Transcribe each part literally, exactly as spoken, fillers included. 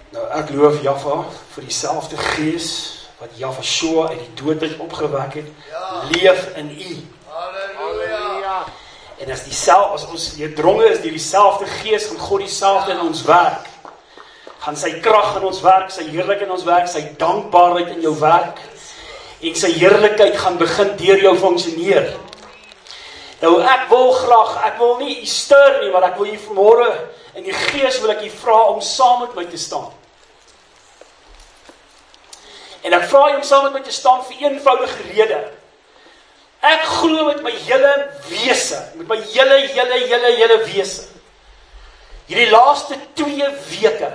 Nou, ek loof Jaffa vir dieselfde gees wat Jaffa uit die dood uit opgewek het, ja. leef in u. Halleluja. En as, die sel, as ons gedronge is deur dieselfde gees, gaan God dieselfde in ons werk. Gaan sy krag in ons werk, sy heerlikheid in ons werk, sy dankbaarheid in jou werk, en sy heerlikheid gaan begin deur jou funksioneer. Nou ek wil graag, ek wil nie u stuur nie, maar ek wil u vanmôre in die gees wil ek u vra om saam met my te staan. En ek vra u om saam met my te staan vir een eenvoudige rede. Ek glo met my hele wese, met my hele, hele, hele, hele wese. Hierdie laaste twee weke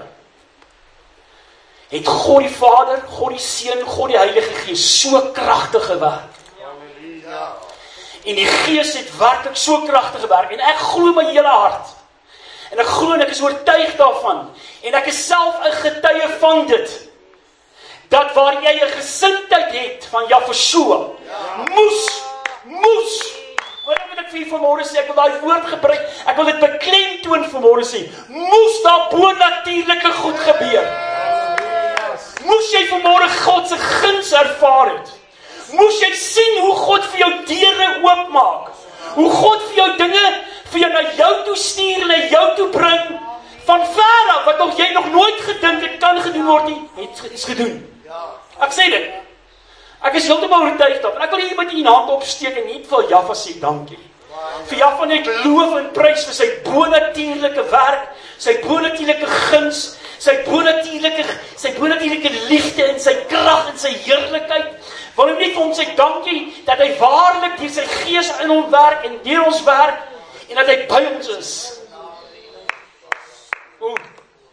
het God die Vader, God die Seun, God die Heilige Gees so kragtig gewerk. Halleluja. En die Gees het werklik so kragtig gewerk. En ek glo my hele hart. En ek glo en ek is oortuig daarvan. En ek is self 'n getuie van dit. Dat waar jy 'n gesindheid het van Jaffa, moes, moes, wat wil ek vir jy vanmôre sê, ek wil daai woord gebruik, ek wil dit beklemtoon vanmôre sê, moes daar bonatuurlike goed gebeur. Moes jy vanmôre God se guns ervaar het. Moes jy sien hoe God vir jou deure oopmaak. Hoe God vir jou dinge, vir jou na jou toe stuur, na jou toe bring, van ver af, wat nog jy nog nooit gedink het, kan gedoen word nie, het is gedoen. Ek sê dit. Ek is heeltemal oortuig daarvan. Ek wil hier met die hand opsteek en nie vir Jaffa sê dankie. Vir Jaffa net loof en prys vir sy bonatuurlike werk, sy bonatuurlike guns, sy bonatuurlike, sy bonatuurlike liefde en sy krag en sy heerlikheid. Wil hom net vir hom sê dankie dat hy waarlik deur sy gees in hom werk en deur ons werk en dat hy by ons is. Oeh.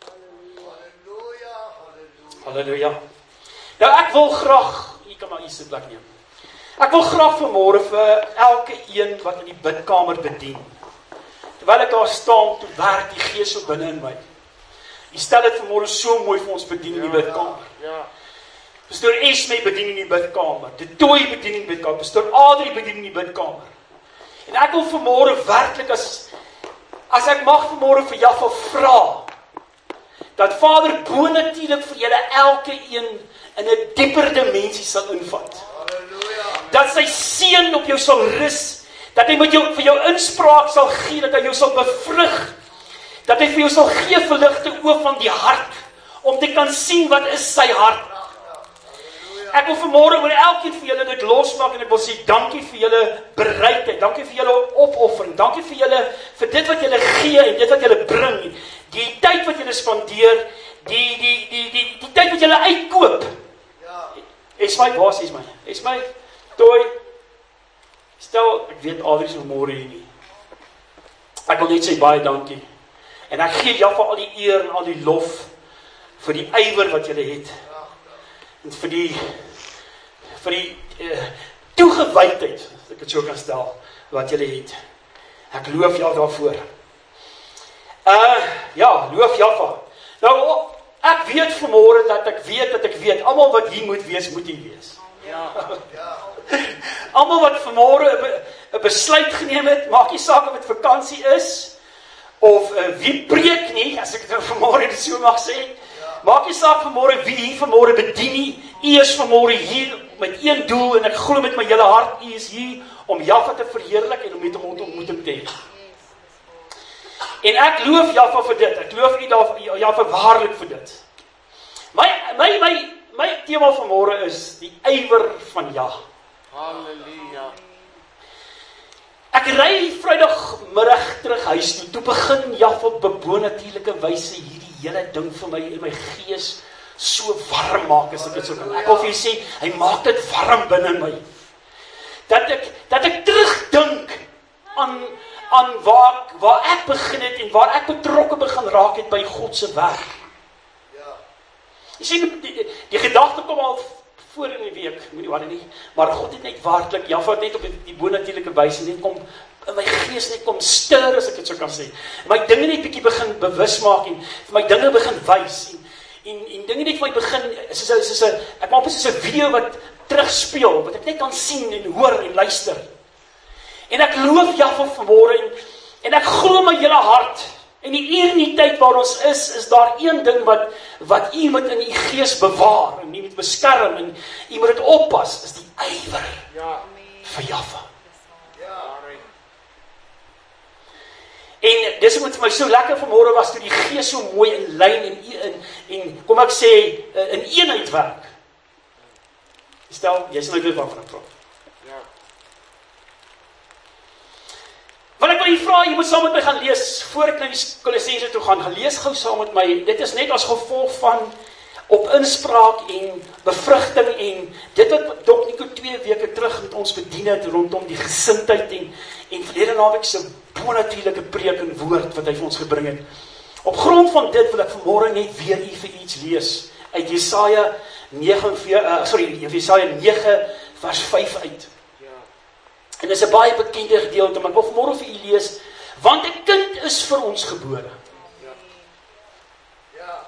Halleluja. Nou ek wil graag, jy kan maar hier se plek neem. Ek wil graag vanmôre vir elke een wat in die bidkamer bedien. Terwyl ek daar staan, toe werk die Gees so binne in my. Jy stel dit vanmôre so mooi vir ons bedien in die bidkamer. Ja. Pastoor Esme bedien in die bidkamer. De Tooi bedien in die bidkamer. Pastoor Adrie bedien in die bidkamer. En ek wil vanmôre werklik as as ek mag vanmôre vir Jaffa vra dat Vader bonatuurlik vir julle elke een in 'n dieper dimensie sal invat. Halleluja. Dat sy seën op jou sal rus, dat hy met jou vir jou inspraak sal gee, dat hy jou sal bevrug, dat hy vir jou sal gee verligte oë van die hart om te kan sien wat is sy hart. Ek wil vanmôre oor elkeen vir julle dit losmaak en ek wil sê dankie vir julle bereidheid, dankie vir julle opoffering, dankie vir julle vir dit wat julle gee en dit wat julle bring, die tyd wat julle spandeer, die die die die die tyd wat julle uitkoop. Ja. Is my baas, is my. Is my Tooi. Stel, ek weet Adrie se môre hier nie. Ek wil net sê baie dankie. En ek gee Jaffa al die eer en al die lof vir die ywer wat julle het. En vir die vir die uh, toegewydheid, as ek dit so kan stel, wat julle het. Ek loof jou daarvoor. Uh, ja, loof Jaffa. Nou, ek weet vanmôre dat ek weet dat ek weet, almal wat hier moet wees, moet hier wees. Ja. Almal wat vanmôre 'n besluit geneem het, maak nie saak of dit vakansie is, of uh, wie preek nie, as ek dit vanmôre dit so mag sê, maak nie saak vanmôre wie hier vanmôre bedien nie, u is vanmôre hier met een doel, en ek glo met my hele hart, u is hier om Jaffa te verheerlik en om met hom ontmoeting te hê. En ek loof Jaffa vir dit, ek loof u Jaffa waarlik vir dit. My, my, my, my tema vanmôre is die ywer van Jah. Halleluja. Ek ry Vrydagmiddag terug huis toe, toe begin Jaffa op 'n bonatuurlike wyse hierdie hele ding vir my in my gees so warm maak, as ek dit so kan. Ek wil vir julle sê, hy maak dit warm binne in my. Dat ek dat ek terugdink aan aan waar waar ek begin het en waar ek betrokke begin raak het by God se werk. Ja. Jy sien, die, die, die gedagte kom al voor in die week, moenie worry nie, maar God het net waarlik, Jaffa het net op die, die bonatuurlike wyse net kom in my gees net kom stir, as ek dit so kan sê. My dinge net bietjie begin bewus maak en vir my dinge begin wys en en, en dinge net vir my begin soos 'n soos 'n ek maak soos 'n video wat terugspeel, wat ek net kan sien en hoor en luister. En ek loof Jaffa vanmôre en, en ek glo my hele hart En die uur en die tyd waar ons is, is daar een ding wat, wat u moet in die gees bewaar, en u moet beskerm, en u moet dit oppas, is die ywer Ja. vir Jahwe. Ja. En dis wat vir my so lekker vanmôre was, toe die gees so mooi in lyn en, en, en kom ek sê, in eenheid werk. Stel, jy sal nou weet waarvan ek praat. Ja. Want ek wil jy vra, jy moet saam met my gaan lees, voor ek na die Kolossense toe gaan, gaan lees gou saam met my, dit is net as gevolg van op inspraak en bevrugting en dit wat Dok Nico twee weke terug met ons bedien het rondom die gesindheid en, en verlede naweek se bonatuurlike preek en woord wat hy vir ons gebring het. Op grond van dit wil ek vanmôre net weer u vir iets lees uit Jesaja nege, uh, sorry, Jesaja nege vers vyf uit. En dis 'n baie bekende gedeelte, maar ek wil vanmôre vir u lees, want 'n kind is vir ons gebore. Ja. Ja.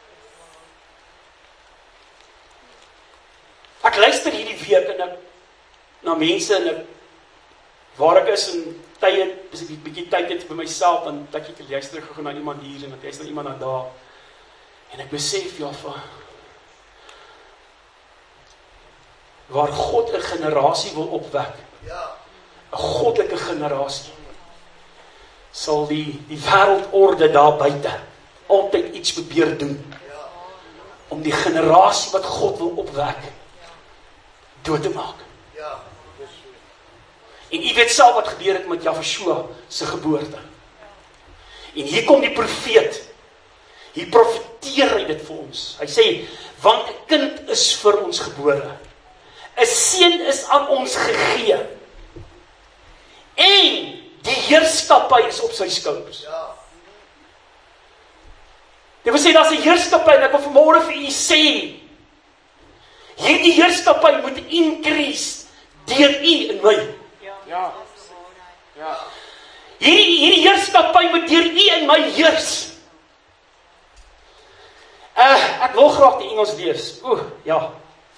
Ek luister hierdie week en ek na mense en ek waar ek is en tye, as ek 'n bietjie tyd het vir myself, dan dink ek luister gou na iemand hier en dan luister na iemand na daar. En ek besef ja, waar God 'n generasie wil opwek. Ja. 'n goddelike generasie, sal die, die wêreldorde daar buite altyd iets probeer doen, om die generasie wat God wil opwek, dood te maak. Ja. En u weet self wat gebeur het met Jahwe se geboorte. En hier kom die profeet, hier profeteer hy dit vir ons. Hy sê, want 'n kind is vir ons gebore, 'n seun is aan ons gegee, en die heerskappy is op sy skouers. Ja. Dit wil sê, daar's 'n heerskappy, en ek wil vanmôre vir u sê, hierdie heerskappy moet increase deur u en my. Ja. Ja. Hierdie, hierdie heerskappy moet deur u en my heers. Uh, ek wil graag die Engels lees. Oeh, ja.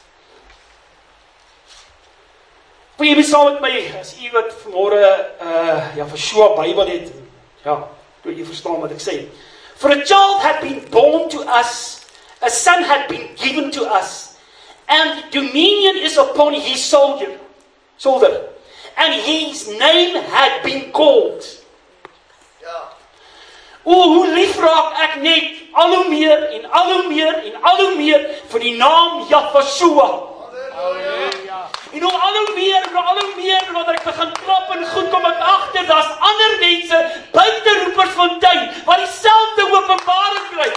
Wil jy saam met my, as u wat vanmôre uh, ja, vir Joshua Bybel het, ja, wil jy verstaan wat ek sê. For a child had been born to us, a son had been given to us, and dominion is upon his soldier, shoulder, and his name had been called. Ja. O, hoe lief raak ek net al hoe meer en al hoe meer en al hoe meer vir die naam Jahwe. Halleluja. En hoe al hoe meer en al hoe meer wanneer ek begin klap en goed kom ek agter, daar's ander mense buite Roepersfontein wat dieselfde openbaring kry.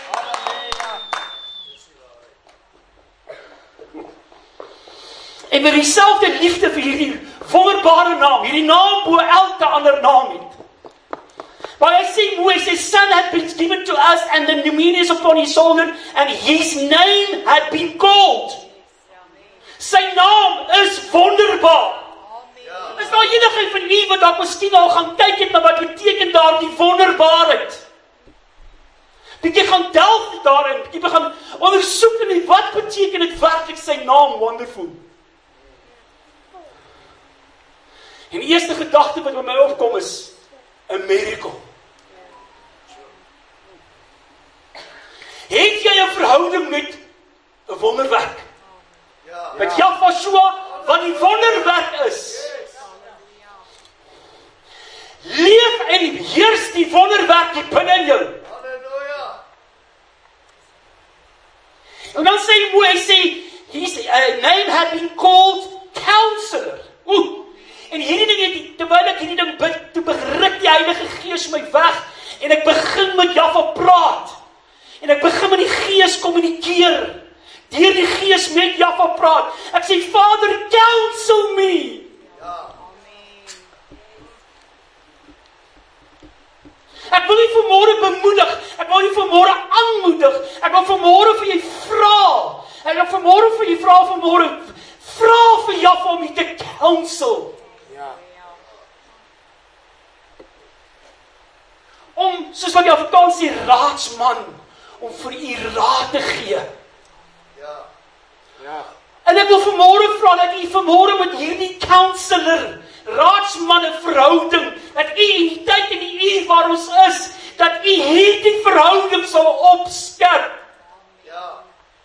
En met dieselfde liefde vir hierdie wonderbare naam, hierdie naam bo elke ander naam het. Maar hy sê mooi, hy sê, son had been given to us and the dominion is upon his shoulder and his name had been called. Sy naam is wonderbaar. Ja. Is daar enige van u wat dalk miskien al gaan kyk het na wat beteken daar die wonderbaarheid? Bietjie gaan delf daarin, bietjie gaan ondersoek en wat beteken dit werklik sy naam wonderful? En die eerste gedagte wat by my opkom is a miracle. Het jy 'n verhouding met 'n wonderwerk? Ja. Met Jahwe wat die wonderwerk is. Leef en heers die wonderwerk die binne in jou. Halleluja. En dan sê hy mooi, hy sê, his uh, name had been called Counselor. Oeh. En hierdie ding, het, terwyl ek hierdie ding bid, toe beruk die Heilige Gees my weg, en ek begin met Jahwe praat, en ek begin met die Gees kommunikeer, deur die Gees met Jahwe praat, ek sê, Vader, counsel me, Ja. ek wil nie vanmôre bemoedig, ek wil nie vanmôre aanmoedig, ek wil vanmôre vir jy vra, ek wil vanmôre vir jy vra, vanmôre, vra vir Jahwe om jy te counsel, Ja. om, soos wat die Afrikaans sê, raadsman, om vir u raad te gee. Ja. Ja. En ek wil vanmôre vra dat u vanmôre met hierdie counselor, raadsman 'n verhouding, dat u in die tyd en die uur waar ons is, dat U hierdie verhouding sal opskerp. Ja.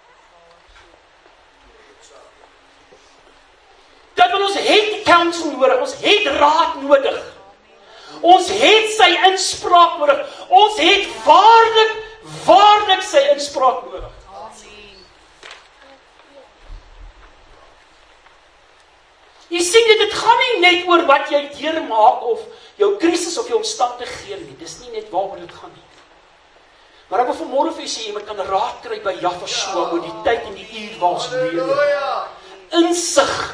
Dat ons het counsel nodig, ons het raad nodig. Ons het sy inspraak nodig. Ons het waarlik, waarlik sy inspraak nodig. Jy sien dit, dit gaan nie net oor wat jy deurmaak of jou krisis of jou omstandighede nie. Dis nie net waaroor dit gaan nie. Maar ek wil vanmôre vir u sê, jy moet kan raad kry by Jahwe oor die tyd en die uur waar ons leef. Halleluja. Insig.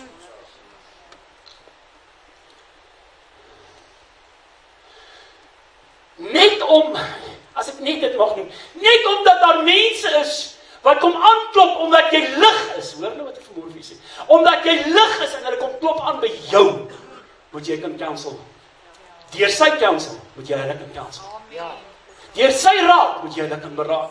Net om, as ek net dit mag noem, net omdat daar mense is wat kom aanklop omdat jy lig is. Hoor nou wat ek vanmôre vir u sê. Omdat jy lig is en hulle kom klop aan by jou, moet jy kan counsel. Deur sy counsel moet jy hulle kan counsel. Deur sy raad moet jy hulle kan beraad.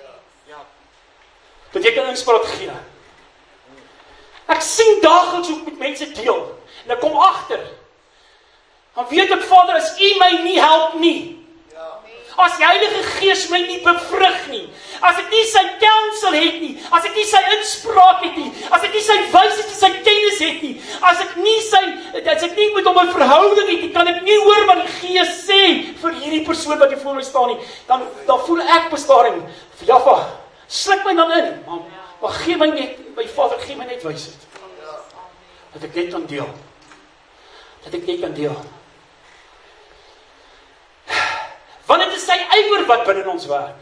Dat jy kan inspraak gee. Ek sien daagliks hoe ek met mense deel. En ek kom agter. Dan weet ek, Vader, as U my nie help nie, as die Heilige Gees my nie bevrug nie, as ek nie sy counsel het nie, as ek nie sy inspraak het nie, as ek nie sy wysheid en sy kennis het nie, as ek nie sy, as ek nie met hom 'n verhouding het nie, kan ek nie hoor wat die Gees sê vir hierdie persoon wat hier voor my staan nie, dan, dan voel ek bestaring, Jahwe, sluk my dan in, maar, maar gee my net, my Vader, gee my net wysheid, dat ek net kan deel, dat ek net kan deel, want dit is sy ywer wat binne ons werk.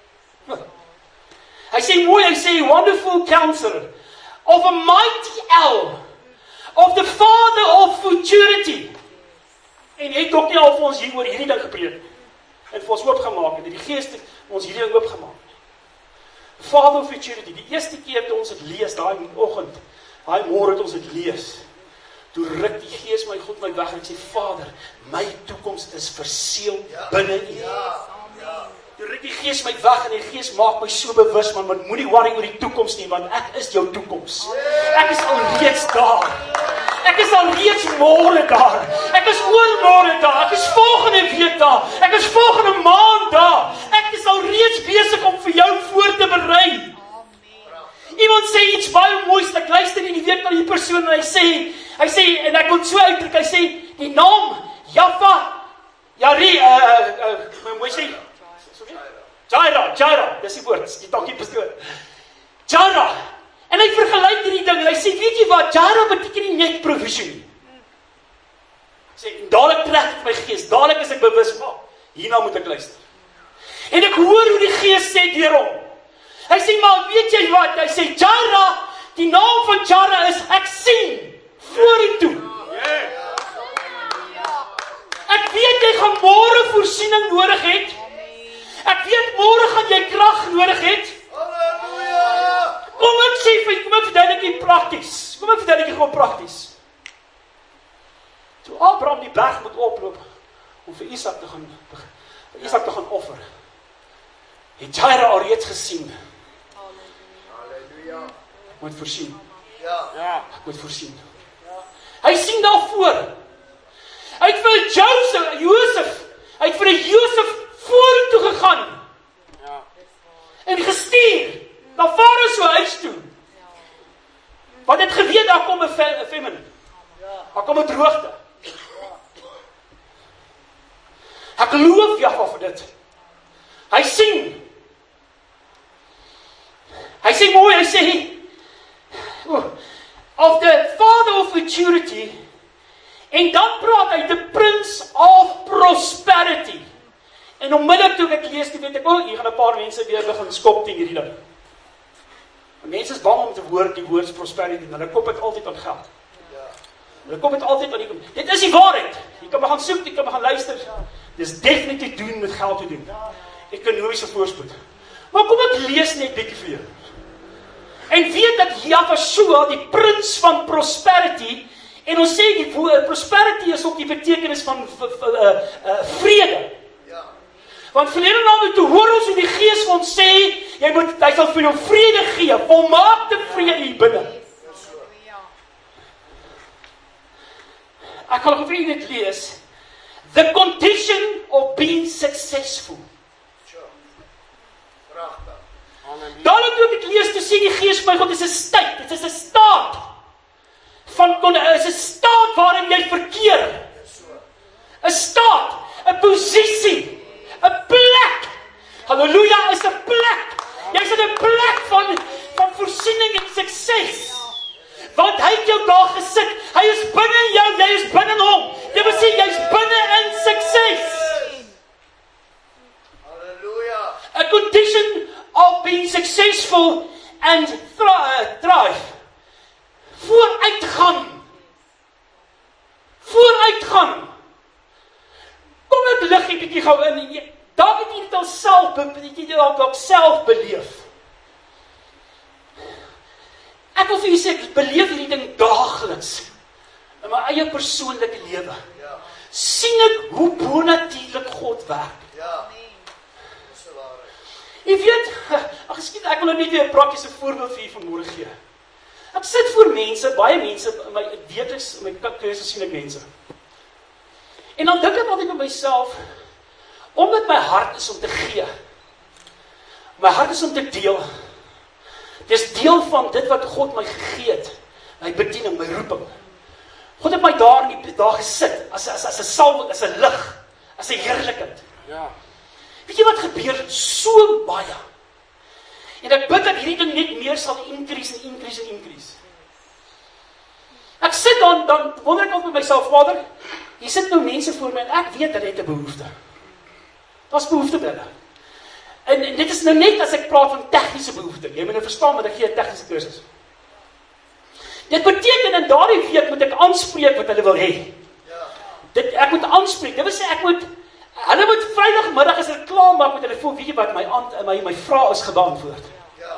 Hy sê mooi, hy sê, wonderful counselor, of a mighty El, of the Father of futurity. En hy het ook nie al vir ons hier oor hierdie ding gepreek, en vir ons oopgemaak, en die Gees het ons hierdie ding oopgemaak. Father of futurity, die eerste keer toe ons het lees, daai oggend, daai môre het ons het lees, toe ruk die Gees my God my weg en ek sê, Vader, my toekoms is verseël binne U. Toe ruk die Gees my weg en die Gees maak my so bewus, man, man moenie worry oor die toekoms nie, want ek is jou toekoms. Ek is alreeds daar. Ek is alreeds môre daar. Ek is oormôre daar. Ek is volgende week daar. Ek is volgende maand daar. Ek is alreeds besig om vir jou voor te berei. Iemand sê iets baie moois, ek luister in die week na die persoon en hy sê, hy sê, en ek wil so uitdruk, hy sê, die naam, Jahwe, Jari, uh, uh, hoe sê, Jaira, Jaira, dis die woord, die tankie pastoor, Jaira, en hy vergelyk hierdie ding, en hy sê, weet jy wat, Jaira beteken nie net provisie nie, hy sê, dadelijk trek ek my Gees, dadelijk is ek bewus, oh, hierna moet ek luister, en ek hoor hoe die Gees sê deur hom, hy sê, maar weet jy wat, hy sê, Jaira, die naam van Jaira is, ek sien, vorentoe. Ek weet, jy gaan môre voorsiening nodig het. Ek weet, môre gaan jy krag nodig het. Kom ek sê, kom ek verduidelik jy prakties. Kom ek verduidelik jy gewoon prakties. Toe Abraham die berg moet oploop, om vir Isak te gaan, vir Isak te gaan offer, het Jaira al reeds gesien, ek moet voorsien. Ek moet voorsien. Hy sien daarvoor. Hy het vir Joseph, Joseph, hy het vir Joseph vorentoe gegaan. En gestuur, na Farao se huis toe. Want het geweet, daar kom 'n famine. Daar kom 'n droogte. Ek loof Jahwe vir dit. Hy sien. Hy sê mooi, hy sê, of the Father of futurity, en dan praat hy, the Prince of prosperity. En onmiddellik toe ek lees, toe weet ek, oh, hier gaan 'n paar mense weer begin skop teen hierdie ding. Mense is bang om te hoor die woord prosperity, en hulle kop het altyd aan geld. Hulle kop het altyd aan die, dit is die waarheid. Jy kan maar gaan soek, jy kan maar gaan luister. Dit is definitief doen met geld te doen. Ekonomiese voorspoed. Maar kom ek lees net bietjie vir jou. En weet dat Jahwe, die prins van prosperity, en ons sê die prosperity is ook die betekenis van uh, uh, vrede. Want verlede naam toe hoor ons hoe die Gees van ons sê, jy moet, hy sal vir jou vrede gee, volmaakte vrede hier binne. Ek kan nog vir u dit lees, The condition of being successful. Daarom toe ek lees, toe sê die Gees my God, dit is 'n state, dit is 'n staat van, dit is 'n staat waarin jy verkeer. 'n staat, 'n posisie, 'n plek. Halleluja, is 'n plek. Jy's in 'n plek van, van voorsiening en sukses. Want hy het jou daar gesit. Hy is binne jou, jy is binne hom. Dit wil sê, jy's binne in sukses. Hallelujah. A condition of being successful and thrive. Vooruitgaan. Vooruitgaan. Kom ek lig 'n bietjie gou in. Daar het jy dit al self, het jy dit al self beleef. Ek wil vir julle sê, ek beleef hierdie ding daagliks in my eie persoonlike lewe. Ja. Sien ek hoe bonatuurlik God werk. Ja. Dis die waarheid. Jy weet, ag skielik ek wil nou net weer 'n praktiese voorbeeld vir julle vanmôre gee. Ek sit voor mense, baie mense in my weekliks in my kursusse sien ek mense. En dan dink ek altyd by myself, omdat my hart is om te gee. My hart is om te deel. Dis deel van dit wat God my gegee het. My bediening, my roeping. God het my daar in die daar gesit as as as 'n salwing, as 'n lig, as 'n heerlikheid. Ja. Weet jy wat gebeur? So baie. En ek bid dat hierdie ding net meer sal increase en increase en increase. Ek sit dan dan wonder ek al met myself, Vader, hier sit nou mense voor my en ek weet hulle het 'n behoefte. Daar's behoefte by hulle. En, en dit is nou net as ek praat van tegniese behoefte. Jy moet nou verstaan, want ek gee 'n tegniese kursus. Dit beteken in daardie week moet ek aanspreek wat hulle wil hê. Ja. Dit ek moet aanspreek. Dit wil sê ek moet hulle moet Vrydagmiddag as hulle klaar maak met hulle voel, weet jy wat my aan my my vraag is geantwoord. Ja.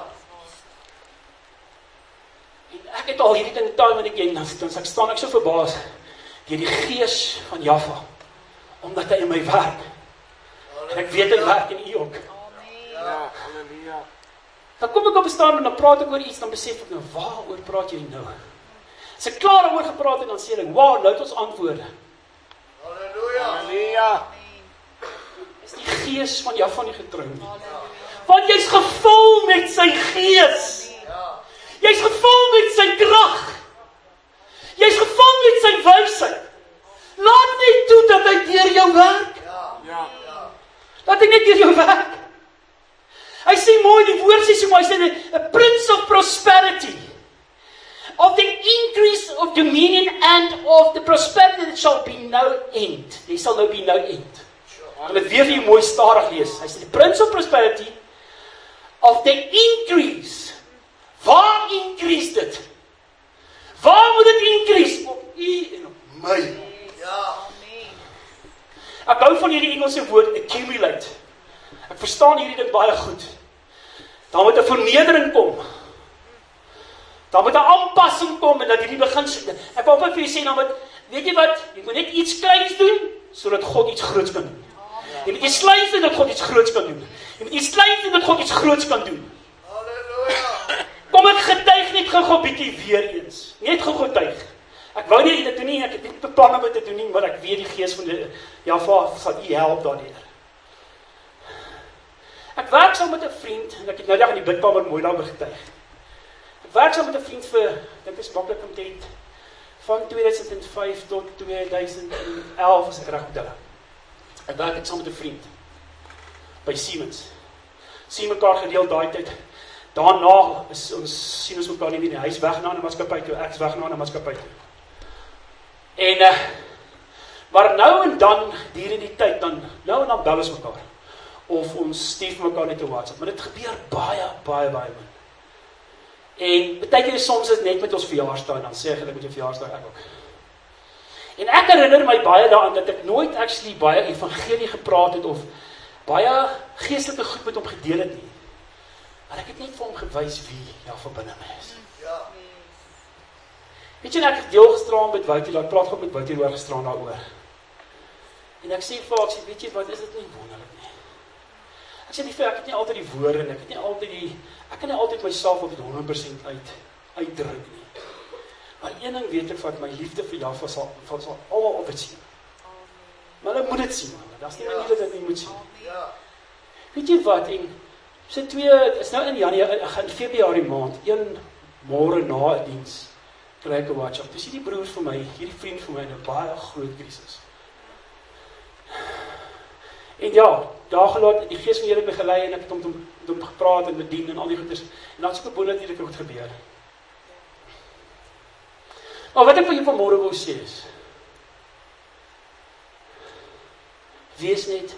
En ek het al hierdie ding taal en ek en dan dan ek staan ek so verbaas deur die Gees van Jahwe omdat hy in my werk. En ek weet hy werk in u ook. Ja, halleluja. Dan kom ek op staan en dan praat ek oor iets, dan besef ek nou, waaroor praat jy nou? As ek klaar oor gepraat het, dan sê ek, waar, nou het ons antwoorde. Halleluja. Halleluja. Is die Gees van jou van die getrou nie. Want jy's gevul met sy Gees. Ja. Jy's gevul met sy krag. Jy's gevul met sy wysheid. Laat net toe dat hy deur jou werk. Ja. Ja. Ja. Laat hy net deur jou werk. Hy sê mooi, die woord sê so mooi, hy sê, a prince of prosperity, of the increase of dominion and of the prosperity that shall be no end. There shall no be no end. Ek wil dit weer vir jou mooi stadig lees. Hy sê, the prince of prosperity, of the increase. Waar increase dit? Waar moet dit increase? Op u en op my. Ja. Ek hou van hierdie Engelse woord, accumulate. Ek verstaan hierdie ding baie goed. Daar moet 'n vernedering kom. Daar moet 'n aanpassing kom en dat hierdie begin. Ek wil vir julle sê dan moet, weet jy wat, jy moet net iets kleins doen sodat God iets groots kan doen. Jy moet iets kleins doen dat God iets groots kan doen. Jy moet iets kleins doen dat God iets groots kan doen. Halleluja. Kom ek getuig net gou-gou bietjie weer eens. Net gou-gou getuig. Ek wou nie dit doen nie, ek het nie beplan om dit te doen nie, maar ek weet die Gees van die ja, Vader sal u help daardeur. Ek werk saam met 'n vriend, en ek het nou dag in die bidkamer mooi daaroor getuig. Ek werk saam met 'n vriend vir, dit is maklik om te het, van tweeduisend vyf tot tweeduisend elf, as ek reg onthou. Ek werk het saam met 'n vriend, by Siemens. Sien mekaar gereeld daai tyd. Daarna is ons, sien ons mekaar nie meer nie. Hy is weg na 'n maatskappy toe, ek is weg na 'n maatskappy toe. En, uh, maar nou en dan, hierdie die tyd, dan, nou en dan bel ons mekaar. Of ons stuur mekaar net 'n WhatsApp, maar dit gebeur baie, baie, baie min. En baie keer soms is net met ons verjaarsdag, en dan sê ek met jou verjaarsdag ek ook. En ek herinner my baie daaraan dat ek nooit actually baie evangelie gepraat het of baie geestelike goed met hom gedeel het nie. Maar ek het net vir hom gewys wie ja van binne my is. Ja. Weet jy, ek het deel gestraan met Wouter, ek praat ook met Wouter oor gestraan daaroor. En ek sê vir ek sê, weet jy wat, is dit nie wonderlik nie? Ek sê nie vir, ek het nie altyd die woorde en ek het nie altyd die, ek kan nie altyd myself op dit honderd persent uit, uitdruk nie. Maar een ding weet ek van my liefde vir Jahwe sal, sal, sal almal altyd sien. Maar hulle moet dit sien. Dat is nie manier dat jy moet sien. Ja. Weet jy wat, en so twee, is nou in Januarie, in Februarie maand, een môre na 'n diens, kry ek 'n WhatsApp. Dis hierdie broer vir my, hierdie vriend vir my in 'n baie groot krisis. En ja, daar gelaat, die Gees van die Here het my gelei en ek het hom om hom gepraat en bedien en al die goeders. En dan het so 'n bonatuurlike goed gebeur. Maar wat ek vir jou vanmôre wil sê is, wees net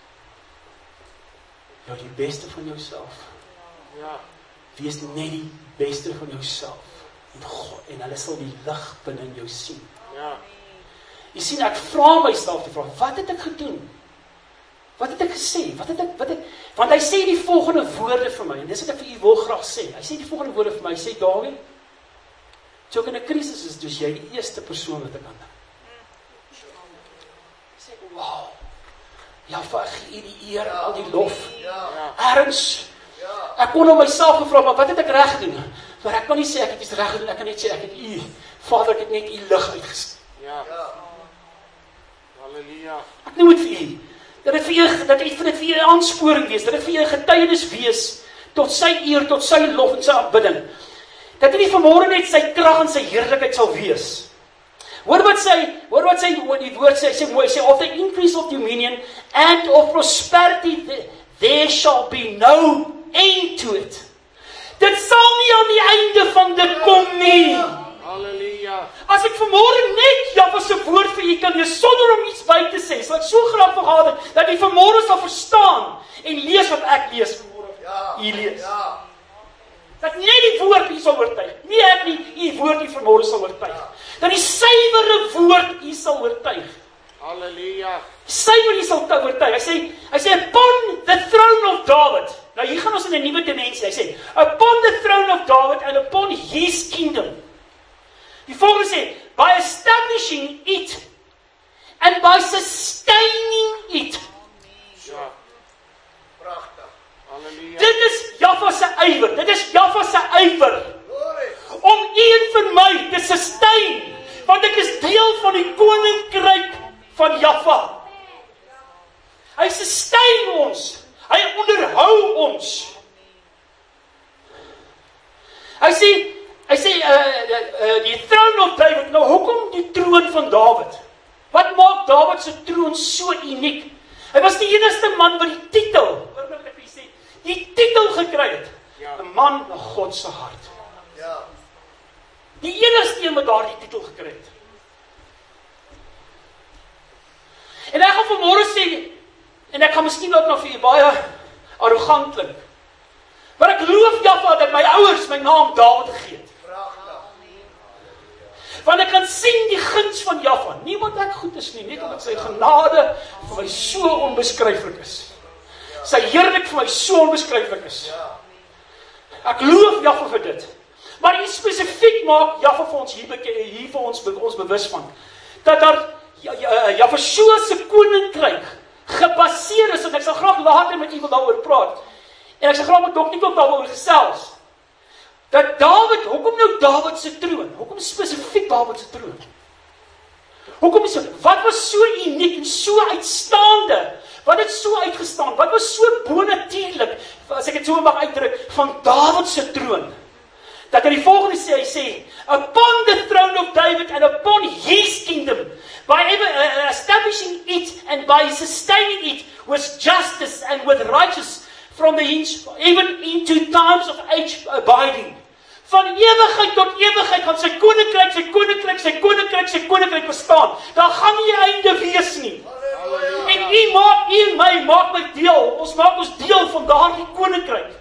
jou die beste van jouself. Ja. Wees net die beste van jouself. En God, en hulle sal die lig binne in jou sien. Ja. Jy sien, ek vra myself die vraag, wat het ek gedoen? Wat het ek gesê? Wat het ek, wat het, want hy sê die volgende woorde vir my, en dis wat ek vir u wil graag sê. Hy sê die volgende woorde vir my, hy sê, Dawie, so ek in 'n krisis is, dus jy die eerste persoon wat ek aan dink. Hy sê, wow, ja, vir gee u die eer en al die lof. Ja. Erns, Ja. ek kon om myself gevra, maar wat het ek reg gedoen? Maar ek kan nie sê ek het iets reg gedoen, ek kan net sê ek het u, Vader, ek het net u lig uitgestuur. Ja. Ja. Halleluja. Ek noem dit vir u, dat dit vir u, dat dit vir dit vir u 'n aansporing wees, dat dit vir u 'n getuienis wees, tot sy eer, tot sy lof en sy aanbidding. Dat dit nie vanmôre net sy krag en sy heerlikheid sal wees. Hoor wat sy, hoor wat sy, wat die woord sê, sê mooi, sê, of the increase of dominion and of prosperity, there shall be no end to it. Dit sal nie aan die einde van dit kom nie. Halleluja. As ek vanmôre net Jahwe se woord vir u kan lees, sonder om iets by te sê, sal ek so graag vergaat het, dat u vanmôre sal verstaan, en lees wat ek lees vanmôre. Ja. U lees. Ja. Dat nie die woord u sal oortuig, nie ek nie, u woord u vanmôre sal oortuig. Dat die suiwere woord u sal oortuig. Halleluja. Suiwer u sal oortuig. Hy sê, hy sê, upon the throne of David. Nou hier gaan ons in 'n nuwe dimensie. Hy sê, upon the throne of David and upon his kingdom. Die volgende sê, by establishing it and by sustaining it. Ja. Pragtig. Halleluja. Dit is Jahwe se ywer. Dit is Jahwe se ywer. Glory. Om u en vir my te sustain. Want ek is deel van die koninkryk van Jahwe. Hy sustain ons. Hy onderhou ons. Hy sê, hy sê, uh, uh, uh, die throne of David, nou hoekom die troon van David? Wat maak David se troon so uniek? Hy was die enigste man wat die titel, hoor nou wat ek vir sê, die titel gekry het. Ja. 'n Man na God se hart. Ja. Die enigste een wat daardie titel gekry het. En ek gaan vanmôre sê, en ek gaan miskien ook nog vir u baie arrogant klink, maar ek loof Jahwe dat my ouers my naam Dawid gegee het. Pragtig. Want ek kan sien die guns van Jahwe, nie omdat ek goed is nie, net omdat sy genade vir my so onbeskryflik is. Sy heerlik vir my so onbeskryflik is. Ja. Ek loof Jahwe vir dit. Maar iets spesifiek maak Jahwe vir ons hier, beke- hier vir ons, be- ons bewus van, dat daar Ja, ja, Jahwe se koninkryk gebaseer is, en ek sal graag later met u wil daaroor praat, en ek sal graag met Dokter ook daaroor gesels, dat Dawid, hoekom nou Dawid se troon? Hoekom spesifiek Dawid se troon? Hoekom is dit? Wat was so uniek en so uitstaande? Wat het so uitgestaan? Wat was so bonatuurlik, as ek dit so mag uitdruk, van Dawid se troon? Dat hy die volgende sê, hy sê, upon the throne of David and upon his kingdom, by ever, uh, establishing it and by sustaining it with justice and with righteousness from the hinge, even into times of age abiding. Van ewigheid tot ewigheid gaan sy koninkryk, sy koninkryk, sy koninkryk, sy koninkryk bestaan. Daar gaan nie einde wees nie. Halleluja. En u maak, u en my, maak my deel, ons maak ons deel van daardie koninkryk.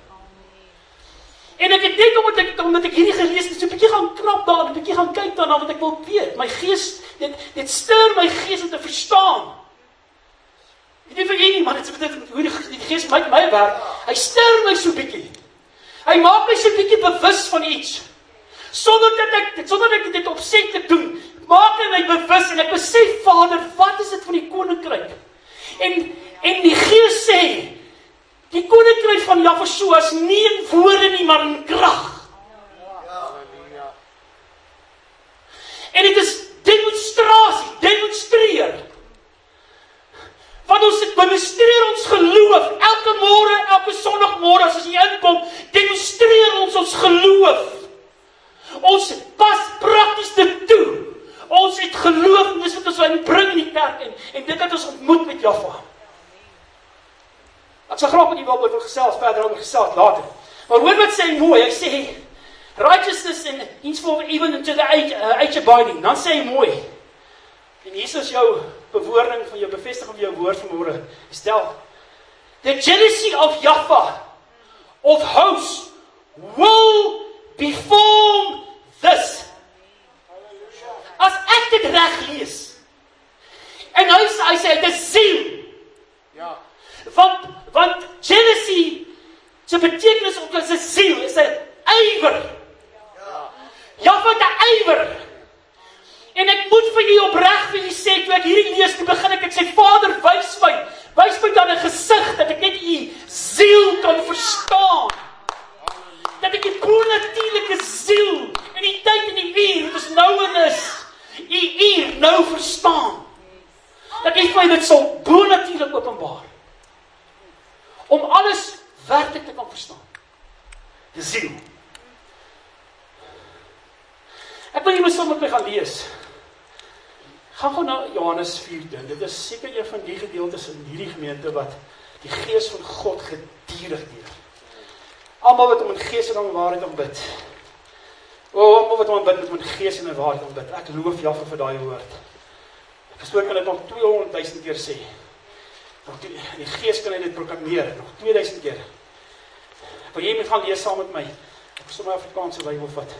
En ek het net omdat ek, omdat ek hierdie gelees het, so 'n bietjie gaan knap daar, 'n bietjie gaan kyk daarna, wat ek wil weet. My gees, dit, dit stuur my gees om te verstaan. Ek weet nie vir jy nie, maar dit is hoe die, die gees my, my werk. Hy stuur my so 'n bietjie. Hy maak my so 'n bietjie bewus van iets. Sonder dat ek, sonder dat ek dit opsetlik doen, maak hy my bewus en ek besef, Vader, wat is dit van die koninkryk? En, en die gees sê, die koninkryk van Jahwe is nie in woorde nie, maar in krag. Halleluja. En dit is demonstrasie, demonstreer. demonstreer ons geloof. Elke môre, elke Sondagmôre as ons hier inkom, demonstreer ons ons geloof. Ons pas prakties dit toe. Ons het geloof, en dis wat ons wil bring in die kerk, en, en dit het ons ontmoet met Jaffa. Ek sal graag met die wil oor gesels, verder oor gesels, later. Maar hoor wat sê hy mooi, hy sê, righteousness and henceforth even into the age, uh, age abiding, dan sê hy mooi, en hier is jou bewoording van jou bevestiging van jou woord vanmôre, stel, the jealousy of Jaffa, of hosts, will perform this. As ek dit reg lees, en hy, hy sê, dit is ziel, Ja. want, want jealousy, sy betekenis ook as 'n ziel, is 'n ywer. Jaffa het 'n ywer. En ek moet vir julle opreg vir julle sê, toe ek hierdie lees, toe begin ek, ek sê, Vader, wys my, wys my dan 'n gesig, dat ek net u ziel kan verstaan. Dat ek die bonatuurlike ziel, in die tyd en die uur, wat ons nou in is, u uur nou verstaan. Dat ek vir my dit sal bonatuurlik openbaar. Om alles werklik te kan verstaan. Die ziel. Ek wil nie sommer met my gaan lees. Gaan gou na Johannes vier toe. Dit is seker een van die gedeeltes in hierdie gemeente wat die Gees van God gedierig deur. Almal wat om in gees en om waarheid aanbid. O, almal wat om aanbid met om in gees en in waarheid aanbid. Ek loof Jaffa vir daai woord. Pastoor kan dit nog tweehonderdduisend keer sê. In die gees kan hy dit proklameer, nog tweeduisend keer. Wil jy moet gaan lees saam met my? Ek sal my Afrikaanse Bybel vat.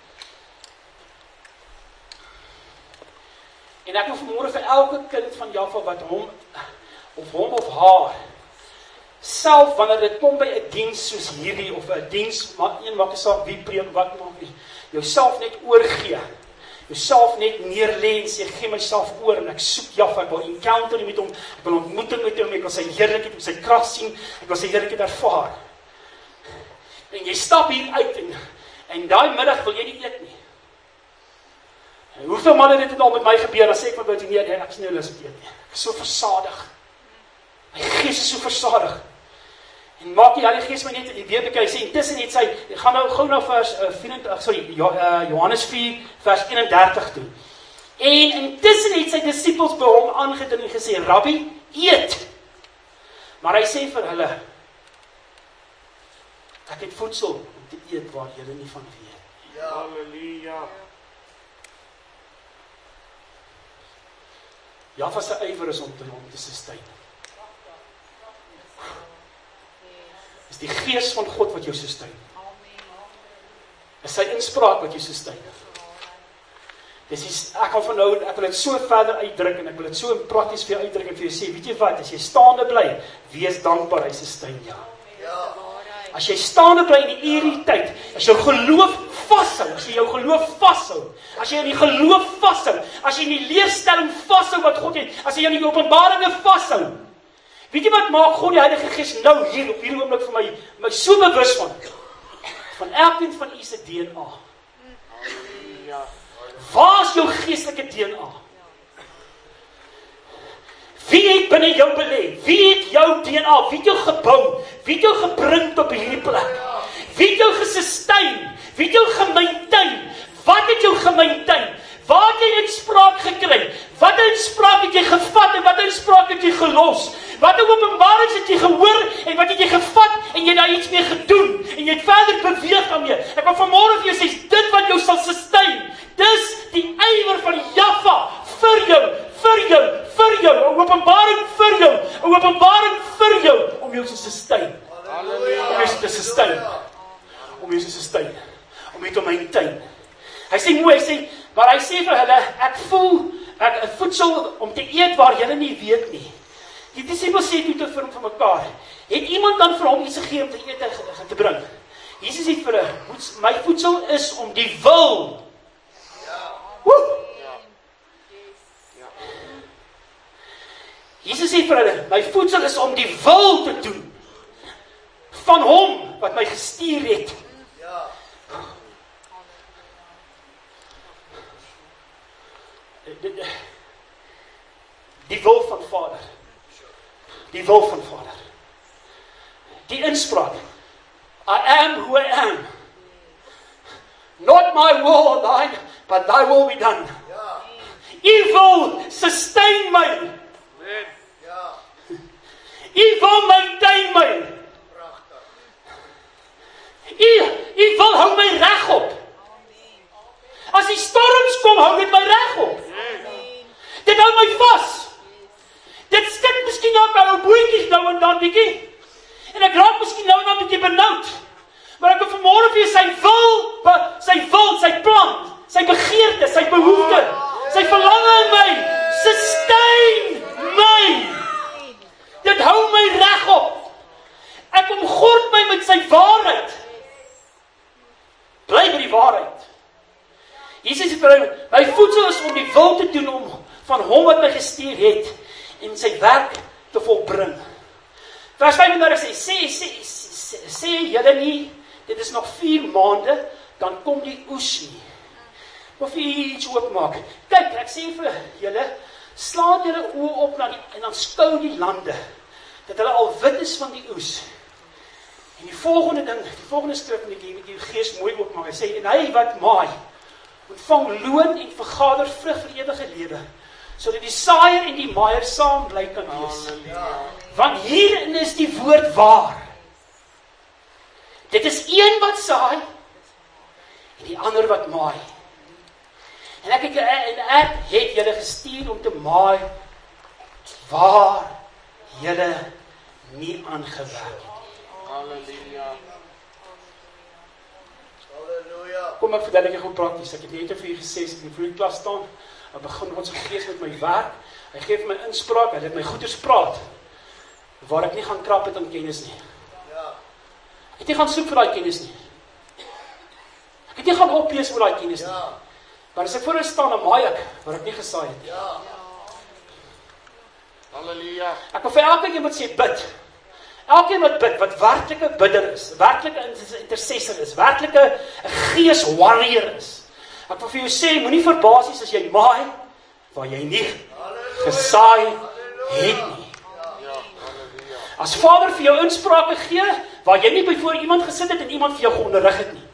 En ek wil vanmôre vir elke kind van Jaffa wat hom, of hom of haar, self wanneer dit kom by 'n diens soos hierdie, of 'n diens, maar een maak nie saak wie preek, wat maak nie, jouself net oorgee, jouself net neerlê en sê, gee myself oor, en ek soek Jaffa, ek wil encounter met hom, ek wil ontmoeting met hom, ek wil sy heerlikheid, ek wil sy krag sien, ek wil sy heerlikheid ervaar. En jy stap hier uit, en, en daai middag wil jy nie eet nie. En hoeveel manne dit het al met my gebeur, dan sê ek van buiten, nee, ek is nie lus om te eet nie. Ek is so versadig. My gees is so versadig. En maak die Heilige Gees my net weer bekry, sê, intussen het sy, ek gaan nou gou na vers, uh, vierentwintig, sorry, Johannes vier, vers eenendertig toe. En intussen het sy disippels by hom aangedring en gesê, Rabbi, eet. Maar hy sê vir hulle, ek het voedsel om te eet waar julle nie van weet. Ja. Halleluja. Jaffa se ywer is om te om te sustain. Is die Gees van God wat jou sustain. Is sy inspraak wat jou sustain. Dis is, ek gaan van nou, ek wil dit so verder uitdruk, en ek wil dit so prakties vir jou uitdruk, en vir jou sê, weet jy wat, as jy staande bly, wees dankbaar, hy sustain jou. Ja. As jy staande bly in die irriteit, as jou geloof vashou, as jy jou geloof vashou, as jy in die geloof vashou, as jy in die leerstelling vashou wat God het, as jy in die openbaringe vashou, weet jy wat maak God die Heilige Gees nou hier op hierdie oomblik vir my, my so bewus van, van elkeen van u se D N A. Halleluja. Waar is jou geestelike D N A? Wie het binne jou belê? Wie het jou D N A? Wie het jou gebou? Wie het jou gebring tot hierdie plek? Wie het jou gesustain? Wie het jou gemaintain? Wat het jou gemaintain? Waar het jy inspraak gekry? Wat inspraak het jy gevat en wat inspraak het jy gelos? Wat openbarings het jy gehoor en wat het jy gevat en jy daar iets mee gedoen en jy het verder beweeg daarmee. Ek wil vanmôre vir jou sê, dit wat jou sal sustain, dis die ywer van Jaffa vir jou, vir jou, vir jou, 'n openbaring vir jou, 'n openbaring vir jou om jou te sustain. Halleluja. Om jou te sustain. Om jou te sustain. Om jou te maintain. Hy sê mooi, hy sê, maar hy sê vir hulle, ek voel, ek, ek voedsel om te eet waar julle nie weet nie. Die disippels sê toe te vir hom vir mekaar, het iemand dan vir hom iets gegee om te eet en te bring? Jesus sê vir hulle, my voedsel is om die wil. Woe! Jesus sê vir hulle, my voedsel is om die wil te doen van hom wat my gestuur het. Ja. Die wil van Vader. Die die wil van Vader. Die inspraak. I am who I am. Not my will, thine, but thy will be done. U wil sustain my. U wil maintain my. U, u wil hou my regop. As die storms kom, hou dit my regop. Dit hou my vas. Dit skud miskien ook al ou bootjies nou en dan bietjie. En ek raak miskien nou en dan bietjie benoud. Maar ek wil vanmôre vir sy wil, sy wil, sy plan, sy begeerte, sy behoefte, sy verlange in my, sustain my. Dit hou my regop. Ek omgord my met sy waarheid. Bly by die waarheid. Jesus het vir my, my voedsel is om die wil te doen om van hom wat my gestuur het en sy werk te volbring. Vers vyf-en-dertig sê, sê, sê, sê, sê julle nie, dit is nog vier maande, dan kom die oes nie. Of jy iets oopmaak. Kyk, ek sê vir julle, slaan julle oë op na die, en dan skou die lande, dat hulle al wit is van die oes. En die volgende ding, die volgende skrif moet jy met jou gees mooi oopmaak. Hy sê, en hy wat maai, ontvang loon en vergader vrug vir ewige lewe, sodat die saaier en die maaier saam bly kan wees. Want hierin is die woord waar. Dit is een wat saai, en die ander wat maai. En ek, ek, en ek het julle gestuur om te maai, waar julle nie aangewerk het. Halleluja. Kom ek vertel ek jou prakties, ek het net vir julle gesê, as ek in die vloeiklas staan, dan begin ons gees met my werk, hy geef my inspraak, hy het my goeders praat, waar ek nie gaan krap het aan kennis nie. Ek het nie gaan soek vir daai kennis nie. Ek het nie gaan oplees vir daai kennis nie. Maar as ek voor hulle staan, dan maai ek, waar ek nie gesaai het. Halleluja. Ek wil vir elke iemand sê, bid. Elkeen wat bid, wat werklike bidder is, werklike intercessor is, werklike gees warrior is. Ek wil vir jou sê, moenie verbaas wees as jy maai, waar jy nie gesaai het nie. As Vader vir jou insprake gee, waar jy nie by voor iemand gesit het en iemand vir jou geonderrig het nie.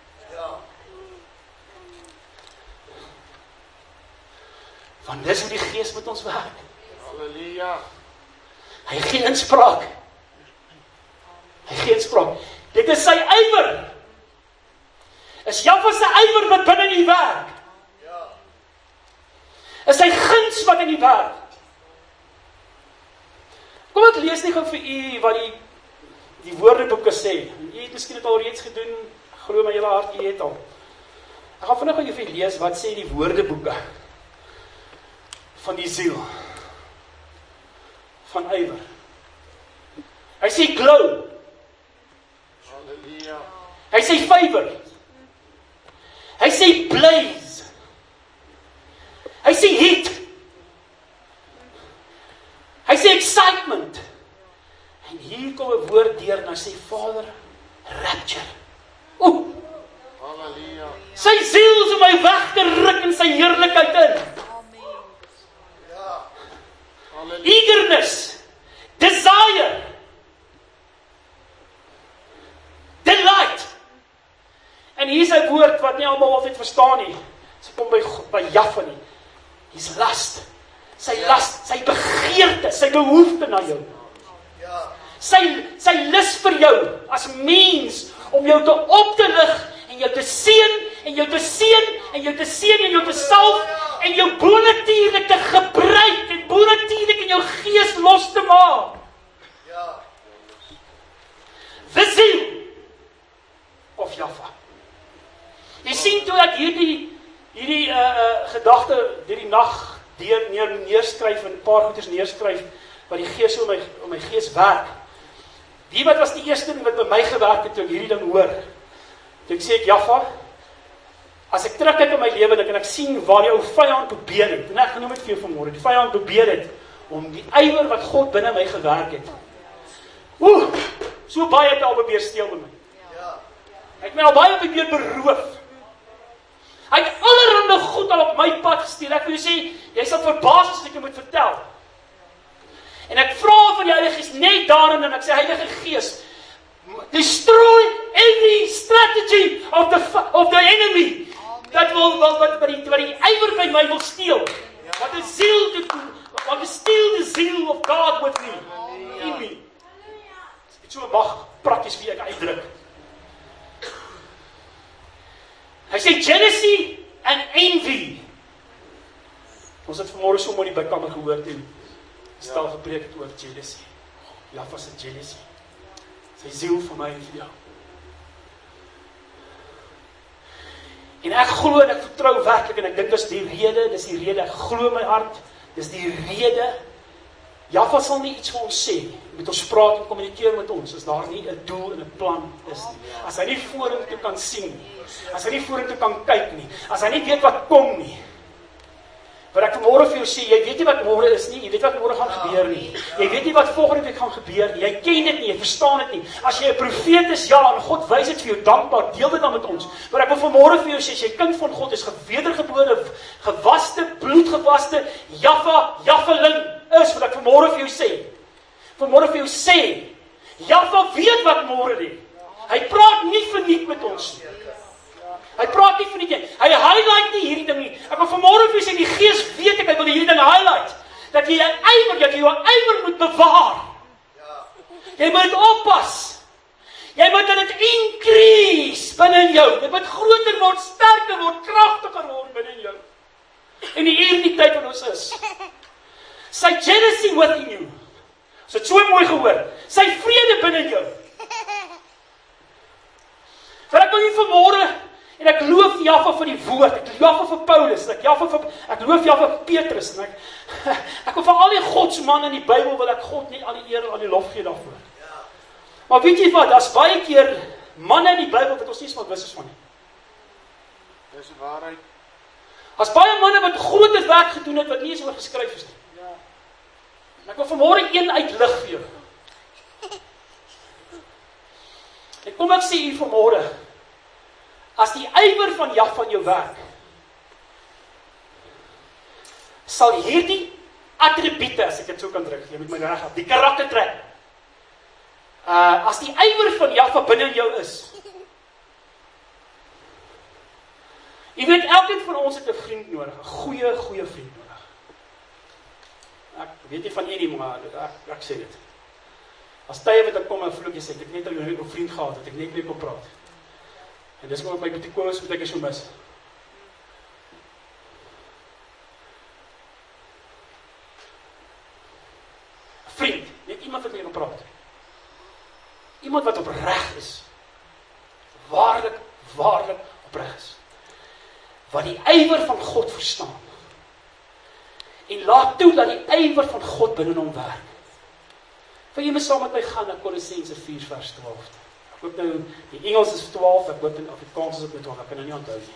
Want dis hoe die gees met ons werk. Halleluja. Hy gee inspraak. Hy gee inspraak. Dit is sy ywer. Is Jahwe sy ywer wat binne in die werk. Is sy guns wat in die werk. Kom ek lees nie gou vir u wat die, die woordeboeke sê. U het miskien het al reeds gedoen, glo my hele hart, u het al. Ek gaan vinnig vir u lees wat sê die woordeboeke van die ziel, van ywer. Hy sê glow. Halleluja. Hy sê favor. Hy sê blaze. Hy sê heat. Hy sê excitement. En hier kom 'n woord deur en hy sê Vader, rapture. Oeh. Halleluja. Sy siel is om my weg te ruk in sy heerlikheid in. Halleluja. Eagerness, desire, delight. En hier is 'n woord wat nie almal altyd verstaan nie. Dit kom by by Jahwe nie. His lust. Sy lust, sy begeerte, sy behoefte na jou. Sy sy lus vir jou as mens om jou te op te lig en jou te seën en jou te seën en jou te seën en jou te salf en jou bonatuurlik te gebruik en bonatuurlik in jou gees los te maak. Ja. The zeal of Jahwe. Jy sien toe ek hierdie hierdie uh, uh, gedagte hierdie nag deur neer neerskryf en 'n paar goeders neerskryf wat die gees om my om my gees werk. Wie wat was die eerste ding wat by my gewerk het toe ek hierdie ding hoor? Toe ek sê ek Jahwe, as ek terugkyk in my lewe dan kan ek sien waar jou vyand probeer het. En ek genoem dit vir jou vanmôre. Die vyand probeer het om die ywer wat God binne my gewerk het. Oeh, so baie het al probeer steel by my. Ja. Hy het my al baie probeer beroof. Hy het allerhande goed al op my pad gestuur. Ek wil jou sê, jy sal verbaas as ek jou moet vertel. En ek vra van die Heilige Gees net daarin en ek sê Heilige Gees, destroy every strategy of the of the enemy dat wil wat wat wat die wat die ywer by my wil steel. Wat is zeal to what is steal the zeal of God with me in me. Dit so mag prakties vir ek uitdruk. Hy sê jealousy and envy. Ons het vanmôre so mooi die bydkamer gehoor toe stel gepreek het oor jealousy. Ja, was 'n jealousy. Sy ziel vir my en vir jou. En ek glo en ek vertrou werklik en ek dink dis die rede, dis die rede, ek glo in my hart, dis die rede. Jaffa sal nie iets vir ons sê, met ons praat en kommunikeer met ons, as daar nie 'n doel en 'n plan is nie. As hy nie vorentoe kan sien nie, as hy nie vorentoe kan kyk nie, as hy nie weet wat kom nie. Maar ek vanmôre vir jou sê, jy weet nie wat môre is nie, jy weet wat môre gaan gebeur nie. Jy weet nie wat volgende week gaan gebeur nie. Jy ken dit nie, jy verstaan dit nie. As jy 'n profeet is, ja, en God wys dit vir jou dankbaar, deel dit dan met ons. Maar ek wil vanmôre vir jou sê, as jy kind van God is, gewedergebore, gewaste, bloedgewaste, Jaffa, Jaffeling is, wat ek vanmôre vir jou sê. Vanmôre vir jou sê, Jaffa weet wat môre lê. Hy praat nie verniet met ons nie. Hy praat nie verniet nie. Hy highlight nie hierdie ding nie. Ek wil vanmôre vir jou sê, die Gees weet ek, hy wil hierdie ding highlight. Dat jy jou ywer, dat jy jou ywer moet bewaar. Jy moet dit oppas. Jy moet dit increase binne jou. Dit moet groter word, sterker word, kragtiger word binne jou. In die hierdie tyd wat ons is. Sy jealousy within you. Ons het so mooi gehoor. Sy vrede binne jou. Want ek wil nie vanmôre, en ek loof Jaffa vir die woord, ek loof Jaffa vir Paulus, ek, Jaffa vir, ek loof Jaffa vir Petrus, en ek, ek wil vir al die godsmanne in die Bybel, wil ek God nie al die eer en al die lof gee daarvoor. Ja. Maar weet jy wat, daar is baie keer manne in die Bybel wat ons nie eens wat wis is van nie. Dis die waarheid. As baie manne wat groter werk gedoen het, wat nie eens oor geskryf is nie. Ja. En ek wil vanmôre een uitlig vir jou. En kom ek sê hier vanmôre, as die ywer van Jaffa van jou werk, sal hierdie attribute, as ek dit so kan druk, jy moet my reg af, die karaktertrek, uh, as die ywer van Jaffa binne jou is, jy weet, elkeen van ons het 'n vriend nodig, 'n goeie, goeie vriend nodig. Ek weet nie van een nie, maar ek, ek sê dit. As tye wat ek kom en vloek, jy sê, ek het net al 'n vriend gehad, dat ek net mee kon praat. En dis wat my bietjie kom is, wat ek so mis. Vriend, net iemand wat mee kan praat. Iemand wat opreg is. Waarlik, waarlik opreg is. Wat die ywer van God verstaan. En laat toe dat die ywer van God binne hom werk. Wil jy my saam met my gaan na Kolossense vier vers twaalf? Ek hoop nou, die Engels is twaalf, ek hoop in Afrikaans is op twaalf, ek kan nou nie onthou nie.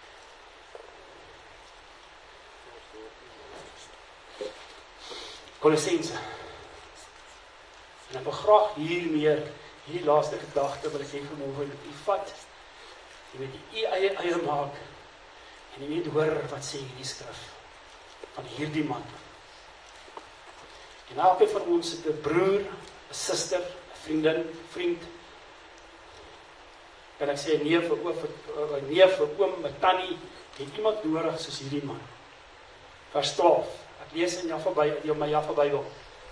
Kolossense. En ek wil graag hier meer, hierdie laaste gedagte wat ek hê vanmôre met u vat, jy weet die eie eie maak, en jy weet hoor wat sê hierdie skrif, van hierdie man. En elke van ons het 'n broer, 'n suster, 'n vriendin, vriend, kan ek sê 'n neef, 'n oom, 'n neef, 'n oom, 'n tannie, het iemand nodig soos hierdie man. Vers twaalf. Ek lees in Jaffa by in my Jaffa Bybel.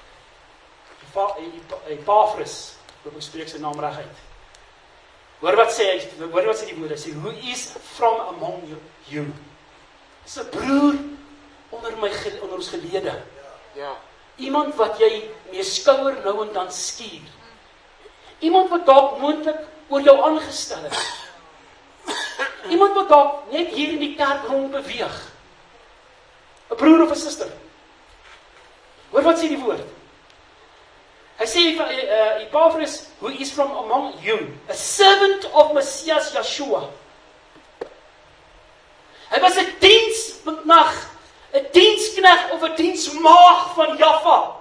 Epaphras, ek moet spreek sy naam reg uit. Hoor wat sê hy, hoor wat sê die woorde, sê, who is from among you? you. Dis 'n broer onder my onder ons gelede. Ja. Iemand wat jy mee skouer nou en dan skuur. Iemand wat dalk moontlik oor jou aangestel is. Iemand wat dalk net hier in die kerk rond beweeg. 'n Broer of 'n suster. Hoor wat sê die woord? Hy sê, uh, Epaphras, who is from among you, a servant of Messias Yeshua. Hy was 'n diensknegt, 'n diensknegt of 'n diensmaag van Jaffa.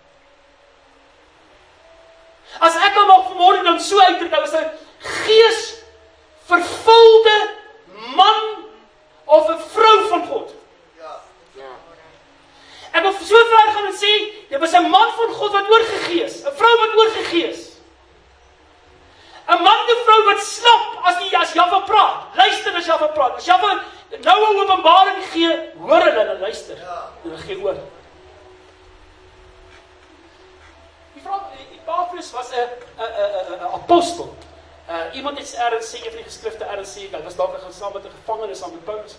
As ek hom nog vanmôre dan so uitdruk, hy was 'n gees vervulde man of 'n vrou van God. Ja. Ja. Ek wil so ver gaan en sê, hy was 'n man van as Jahwe praat, luister as Jahwe praat. As Jahwe nou 'n openbaring gee, hoor hulle en luister. Hulle gee oor. Die vrou, Epaphras was 'n 'n 'n apostel. Uh, iemand het ergens sê, een van die geskrifte ergens sê, hy was dalk saam met 'n gevangene saam met Paulus.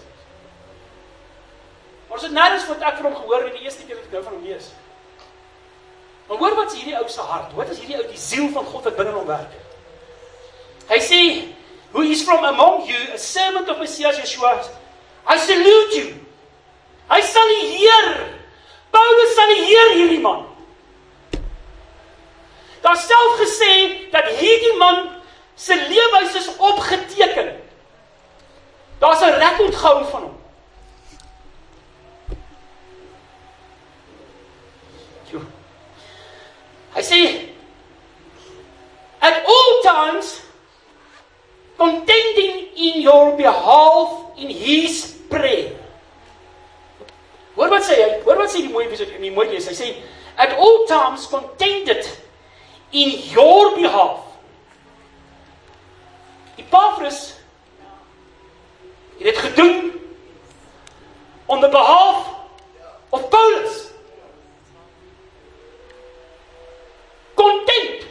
Maar ons het nêrens wat ek vir hom gehoor het die eerste keer wat ek nou van hom lees. Maar hoor wat is hierdie ou se hart? Wat is hierdie ou die siel van God wat binne hom werk? Hy sê, who is from among you, a servant of Messias Yeshua, I salute you. Hy salueer. Paulus salueer hierdie man. Daar self gesê dat hierdie man se lewenswys is opgeteken. Daar's 'n rekord gehou van hom. Jo. Hy sê, at all times, contending in your behalf in his prayer. Hoor wat sê hy? Hoor wat sê die mooi in die mooi lees? Hy sê, at all times contended in your behalf. Epaphras het dit gedoen on the behalf of Paulus. Content.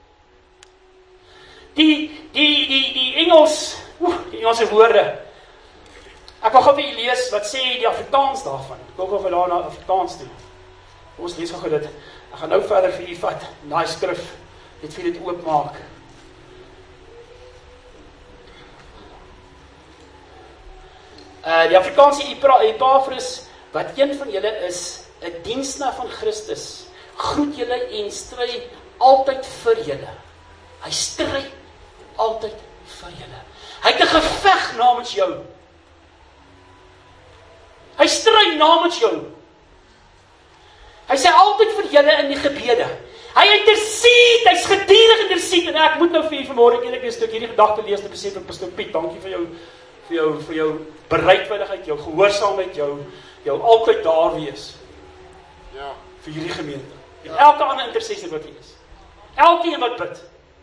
Die die die die Engels, oeh, die Engelse woorde. Ek wil gou vir julle lees wat sê die Afrikaans daarvan. Ek wil gou vir daar na Afrikaans toe. Ons lees gou dit. Ek gaan nou verder vir julle vat. Daai skrif, net vir dit oopmaak. Uh, die Afrikaanse Epaphras, wat een van julle is, 'n diensknegt van Christus, groet julle en stry altyd vir julle. Hy stry altyd vir julle. Hy het 'n geveg namens jou. Hy stry namens jou. Hy sê altyd vir julle in die gebede. Hy intercede, hy's gedurig intercede. En ek moet nou vir julle vanmôre eerlik 'n stuk hierdie gedagte lees te besef van Pastor Piet. Dankie vir jou vir jou vir jou bereidwilligheid, jou gehoorsaamheid, jou jou altyd daar wees. Ja, vir hierdie gemeente. En elke ander intercessor wat hier is. Elkeen wat bid.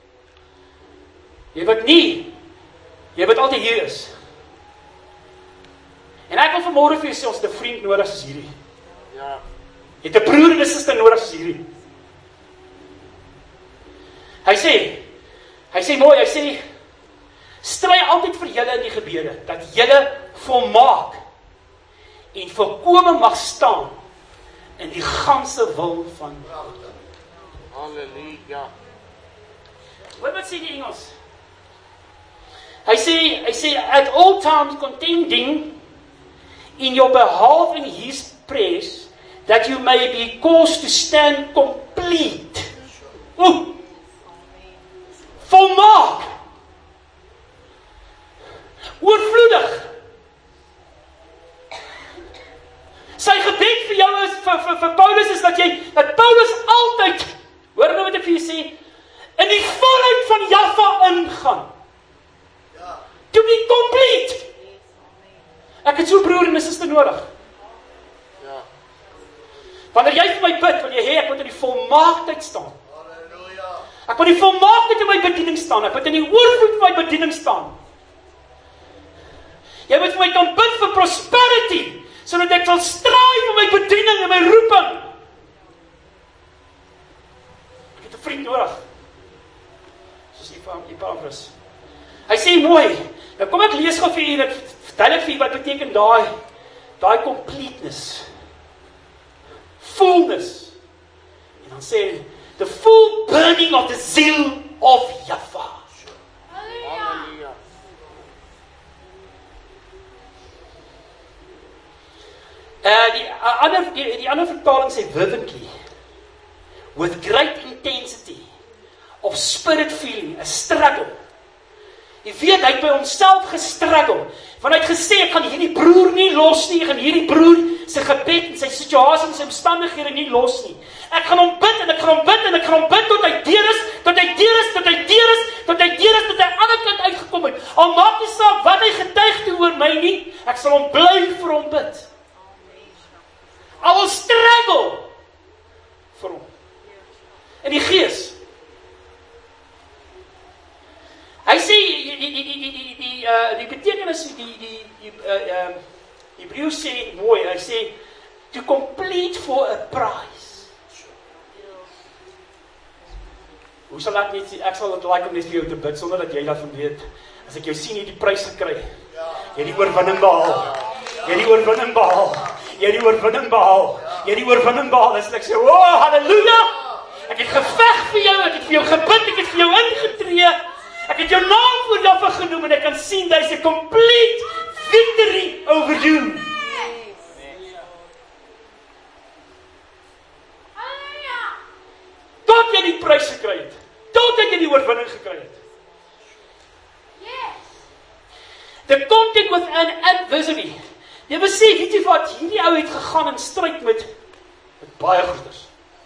Jy wat nie, jy wat altyd hier is. En ek wil vanmôre vir jou sê, ons het 'n vriend nodig soos hierdie. Ja. Jy het 'n broer en 'n suster nodig soos hierdie. Hy sê, hy sê mooi, hy sê, stry altyd vir julle in die gebede, dat julle volmaak en volkome mag staan in die ganse wil van God. Halleluja. Hoor wat sê die Engels? Hy sê, hy sê, at all times contending in your behalf in his praise, that you may be caused to stand complete. Oeh! Volmaak! Oorvloedig! Sy gebed vir jou is, vir, vir, vir Paulus is dat jy, dat Paulus altyd, hoor nou wat ek vir jou sê, in die volheid van Jahwe ingaan. To be complete. Ek het so 'n broer en 'n suster nodig. Ja. Wanneer jy vir my bid, wil jy hê ek moet in die volmaaktheid staan. Halleluja. Ek moet in die volmaaktheid in my bediening staan. Ek moet in die oorvloed van my bediening staan. Jy moet vir my kan bid vir prosperity, sodat ek sal strive vir my bediening en my roeping. Ek het 'n vriend nodig. Soos Epaphras. Hy sê mooi, nou kom ek lees gou vir u, ek vertel ek vir u wat beteken daai, daai completeness, fullness, en dan sê hy, the full burning of the zeal of Jahwe. Halleluja. Uh, die, uh, ander, die, die ander vertaling sê vividly, with great intensity of spirit feeling, a struggle. Jy weet, hy het by homself gestruggle, want hy het gesê, ek gaan hierdie broer nie los nie, ek gaan hierdie broer sy gebed en sy situasie en sy omstandighede nie los nie. Ek gaan hom bid en ek gaan hom bid en ek gaan hom bid tot hy deur is, tot hy deur is, tot hy deur is, tot hy deur is, tot hy aan die ander kant uitgekom het. Al maak nie saak wat hy getuig toe oor my nie, ek sal hom bly vir hom bid. I will struggle vir hom. In die gees. Hy sê, die, die, die, die, die, die beteken as die die die uh, um, Hebreëus sê mooi, hy sê to complete for a prize. Hoe sal ek net, ek sal dit like om net vir jou te bid, sonder dat jy daarvan weet, as ek jou sien, jy die prys gekry, jy die oorwinning behaal, jy die oorwinning behaal, jy die oorwinning behaal, jy die oorwinning behaal, en ek sê, oh, halleluja, ek het geveg vir jou, ek het vir jou gebid, ek het vir jou ingetree, ek het jou naam voor jou genoem, en ek kan sien, daar is a complete victory over you. Tot jy die prys gekry het, tot jy die oorwinning gekry het. The content with an adversary. Jy besef, weet jy wat, hierdie ou het gegaan in stryd met, met baie goeders.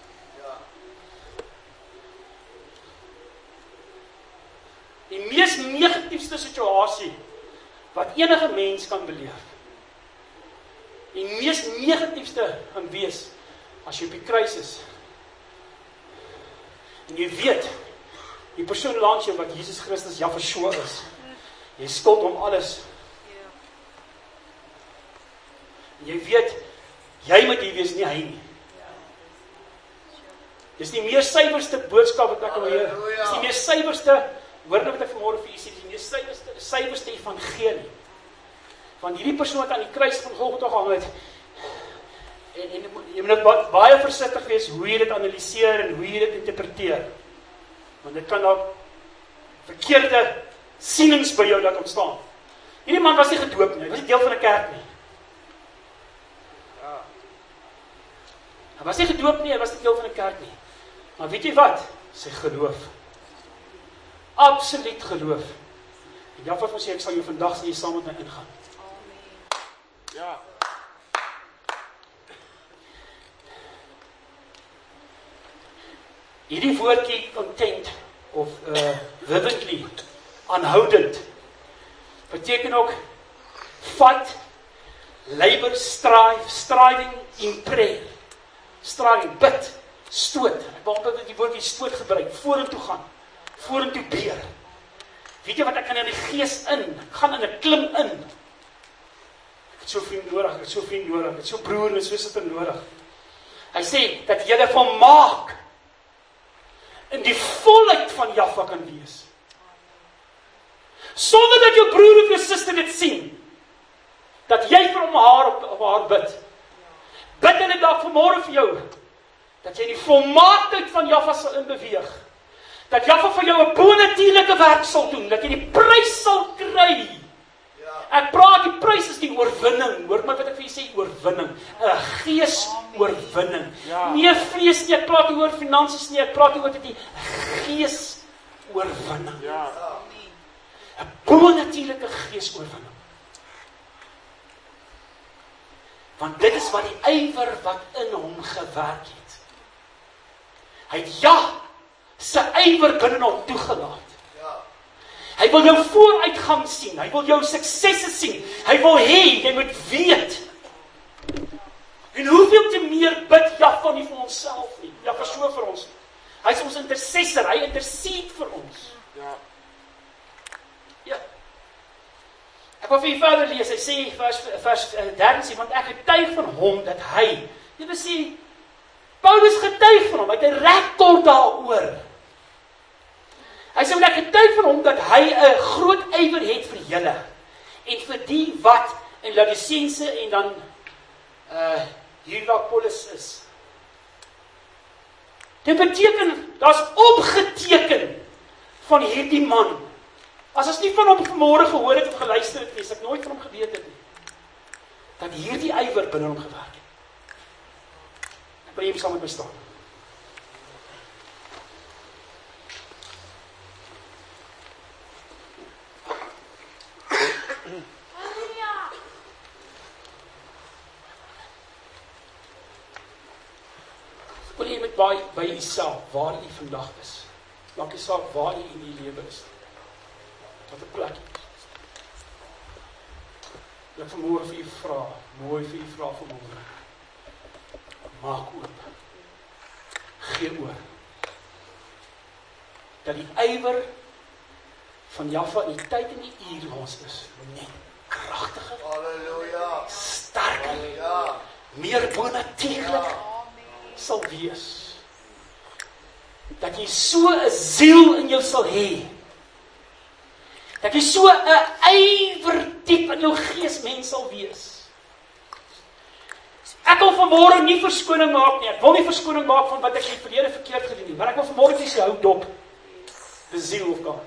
Die mees negatiefste situasie wat enige mens kan beleef. Die mees negatiefste kan wees as jy op die kruis is. En jy weet, die persoon langs jou wat Jesus Christus Yahshua is, jy skuld hom alles. En jy weet, jy moet hier wees, nie hy nie. Dis die meer suiwerste boodskap wat ek al hoor. Dis die meer suiwerste woorde wat ek vanmôre vir u sê, die meer suiwerste, suiwerste evangelie. Want hierdie persoon wat aan die kruis van Golgotha gehang het, en, en jy moet baie versigtig wees hoe jy dit analiseer en hoe jy dit interpreteer. Want dit kan daar verkeerde sienings by jou laat ontstaan. Hierdie man was nie gedoop nie, hy was nie deel van 'n kerk nie. Hy was nie gedoop nie, hy was nie deel van 'n kerk nie. Maar weet jy wat? Sy geloof. Absoluut geloof. En Jaffa het sê, ek sal jou vandag sê, jy saam met my ingaan. Ja. Hierdie woordjie content of uh, vividly, aanhoudend, beteken ook fight, labor, strive, striving in prayer, striving, bid, stoot, waarom het die woordjie stoot gebruik, vorentoe gaan, vorentoe beer. Weet jy wat, ek kan in die gees in, ek gaan in 'n klim in, ek het so vriend nodig, ek het so vriend nodig, ek het so broer en so sister nodig. Hy sê, dat jy volmaak, in die volheid van Jahwe kan wees. Sonder dat jou broer of jou suster dit sien, dat jy vir hom haar op, op haar bid. Bid en ek dalk vanmôre vir jou, dat jy die volmaaktheid van Jahwe sal inbeweeg. Dat Jahwe vir jou 'n bonatuurlike werk sal doen, dat jy die prys sal kry. Ek praat, die prys is die oorwinning. Hoor my wat ek vir jy sê, oorwinning. 'n Gees oorwinning. Ja. Nie vlees nie, ek praat nie oor finansies nie, ek praat nie oor dit die gees oorwinning. Ja. 'n bonatuurlike gees oorwinning. Want dit is wat die ywer wat in hom gewerk het. Hy het ja, sy ywer binne hom toegelaat. Hy wil jou vooruitgang sien, hy wil jou suksesse sien, hy wil hê, jy moet weet. En hoeveel te meer bid Jahwe nie vir onsself nie, Jahwe so vir ons. Hy is ons intercessor, hy intercede vir ons. Ja. Ja. Ek wil vir jy verder lees, hy sê, vers, vers dertien sê, want ek getuig van hom, dat hy, jy wil sê, Paulus getuig van hom, hy het 'n rekord daaroor. Hy sê, want ek getuig van hom, dat hy 'n groot ywer het vir julle, en vir die wat in Laodicense en dan uh, hier waar Paulus is. Dit beteken, daar is opgeteken van hierdie man. As ons nie van hom vanmôre gehoor het of geluister het, is ek nooit van hom geweet het nie. Dat hierdie ywer binne hom gewerk het. Ek wil jy saam met my staan. Wil jy met by, by jouself, waar jy vandag is. Maak jy saak waar jy in die lewe is. Wat 'n plek is. Ek vanmôre vir u vra, mooi vir u vra vanmôre. Maak oop. Gee oor. Dat die ywer van Jaffa in die tyd en die uur waar ons is, net kragtiger, Halleluja. sterker, Halleluja. meer bonatuurlik sal wees. Dat jy so 'n ziel in jou sal hê, dat jy so 'n ywer diep in jou gees mens sal wees. Ek wil vanmôre nie verskoning maak nie, ek wil nie verskoning maak van wat ek in die verlede verkeerd gedoen het, maar ek wil vanmôre sê, hou dop, die ziel of God.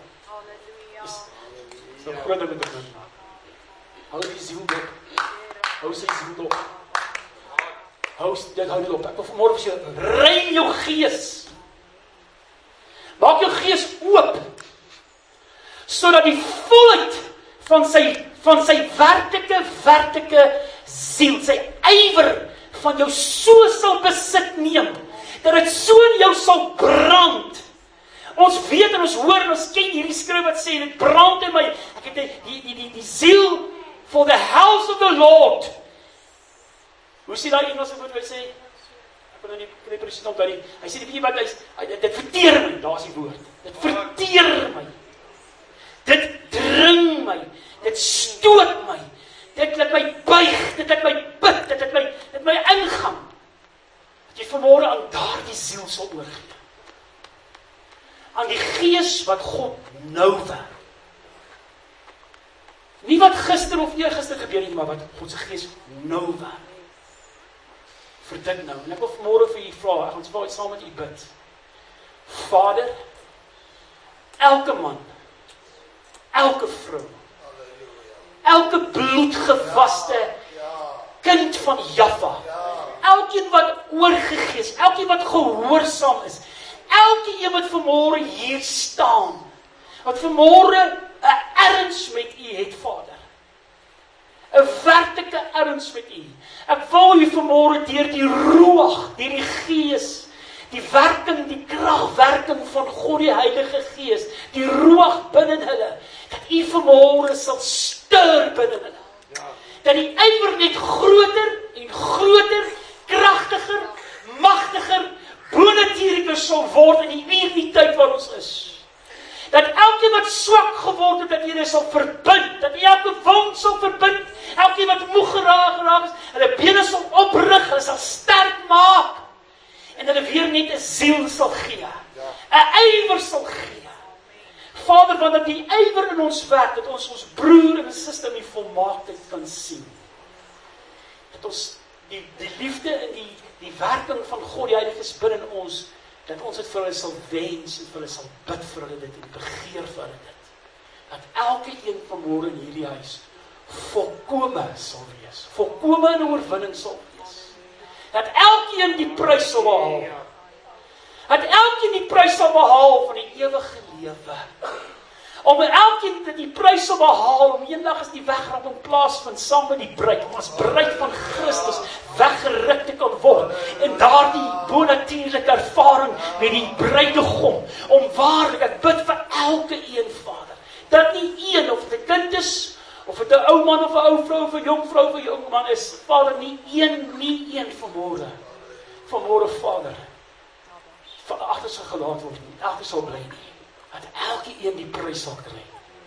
So groter met begin. Hou die ziel dop, hou sy ziel dop. Hou dit, hou dit op. Ek wil vanmôre sê, rein jou gees. Maak jou gees oop, sodat die volheid van sy, van sy werklike, werklike ziel, sy ywer van jou so sal besit neem, dat dit so in jou sal brand. Ons weet en ons hoor en ons ken hierdie skrif wat sê, dit brand in my, ek het die, die, die, die, die ziel for the house of the Lord. Hoe sê daai Engelse woord wat sê? Ek wil nou nie, nie precies onthou nie. Hy sê die bietjie wat hy, hy dit, dit verteer my, daar is die woord. Dit verteer my. Dit dring my. Dit stoot my. Dit laat my buig, dit laat my bid, dit laat my, dit laat my ingang. Dat jy vanmôre aan daardie ziel sal oorgee. Aan die gees wat God nou werk. Nie wat gister of eergister gebeur het, maar wat God se gees nou werk. Vir dit nou. En ek wil vanmôre vir u vra, ek gaan ons saam met u bid. Vader, elke man, elke vrou, elke bloedgewaste kind van Jaffa, elkeen wat oorgegee is, elkeen wat gehoorsaam is, elkeen wat vanmôre hier staan, wat vanmôre 'n erns met u het, Vader. 'n werklike erns met u. Ek wil u vanmôre deur die roeg, deur die gees, die werking, die kragwerking van God die Heilige Gees, die roeg binne hulle, dat u vanmôre sal stuur binne hulle. Ja. Dat die ywer net groter en groter, kragtiger, magtiger, bonatuurliker sal word in die uur die tyd waar ons is. Dat elkeen wat swak geword het, dat jy sal verbind, dat jy elke wond sal verbind, elkeen wat moeg geraak geraak is, hulle bene sal oprig, hulle sal sterk maak, en hulle weer net 'n ziel sal gee, 'n ywer sal gee. Vader, want dat die ywer in ons werk, dat ons ons broer en suster in die volmaaktheid kan sien. Dat ons die, die liefde en die, die werking van God, die Heilige Gees binne in ons, dat ons dit vir hulle sal wens, en vir hulle sal bid vir hulle dit, en begeer vir hulle dit. Dat elke een vanmôre in hierdie huis, volkome sal wees, volkome in oorwinning sal wees. Dat elkeen die prys sal behaal. Dat elkeen die prys sal behaal van die ewige lewe. Om elkeen die prys sal behaal, om eendag as die wegrading plaasvind saam met die bruid, om as bruid van Christus weggeruk te kan word, en daardie bonatuurlike ervaring met die bruidegom, om waarlik, ek bid vir elke een, Vader, dat nie een, of dit 'n kind is, of dit 'n ou man of 'n ou vrou of 'n jong vrou of 'n jong man is, Vader, nie een, nie een vanmôre, vanmôre, Vader, van agter sal gelaat word nie, agter sal bly nie, dat elke een die prys sal kry,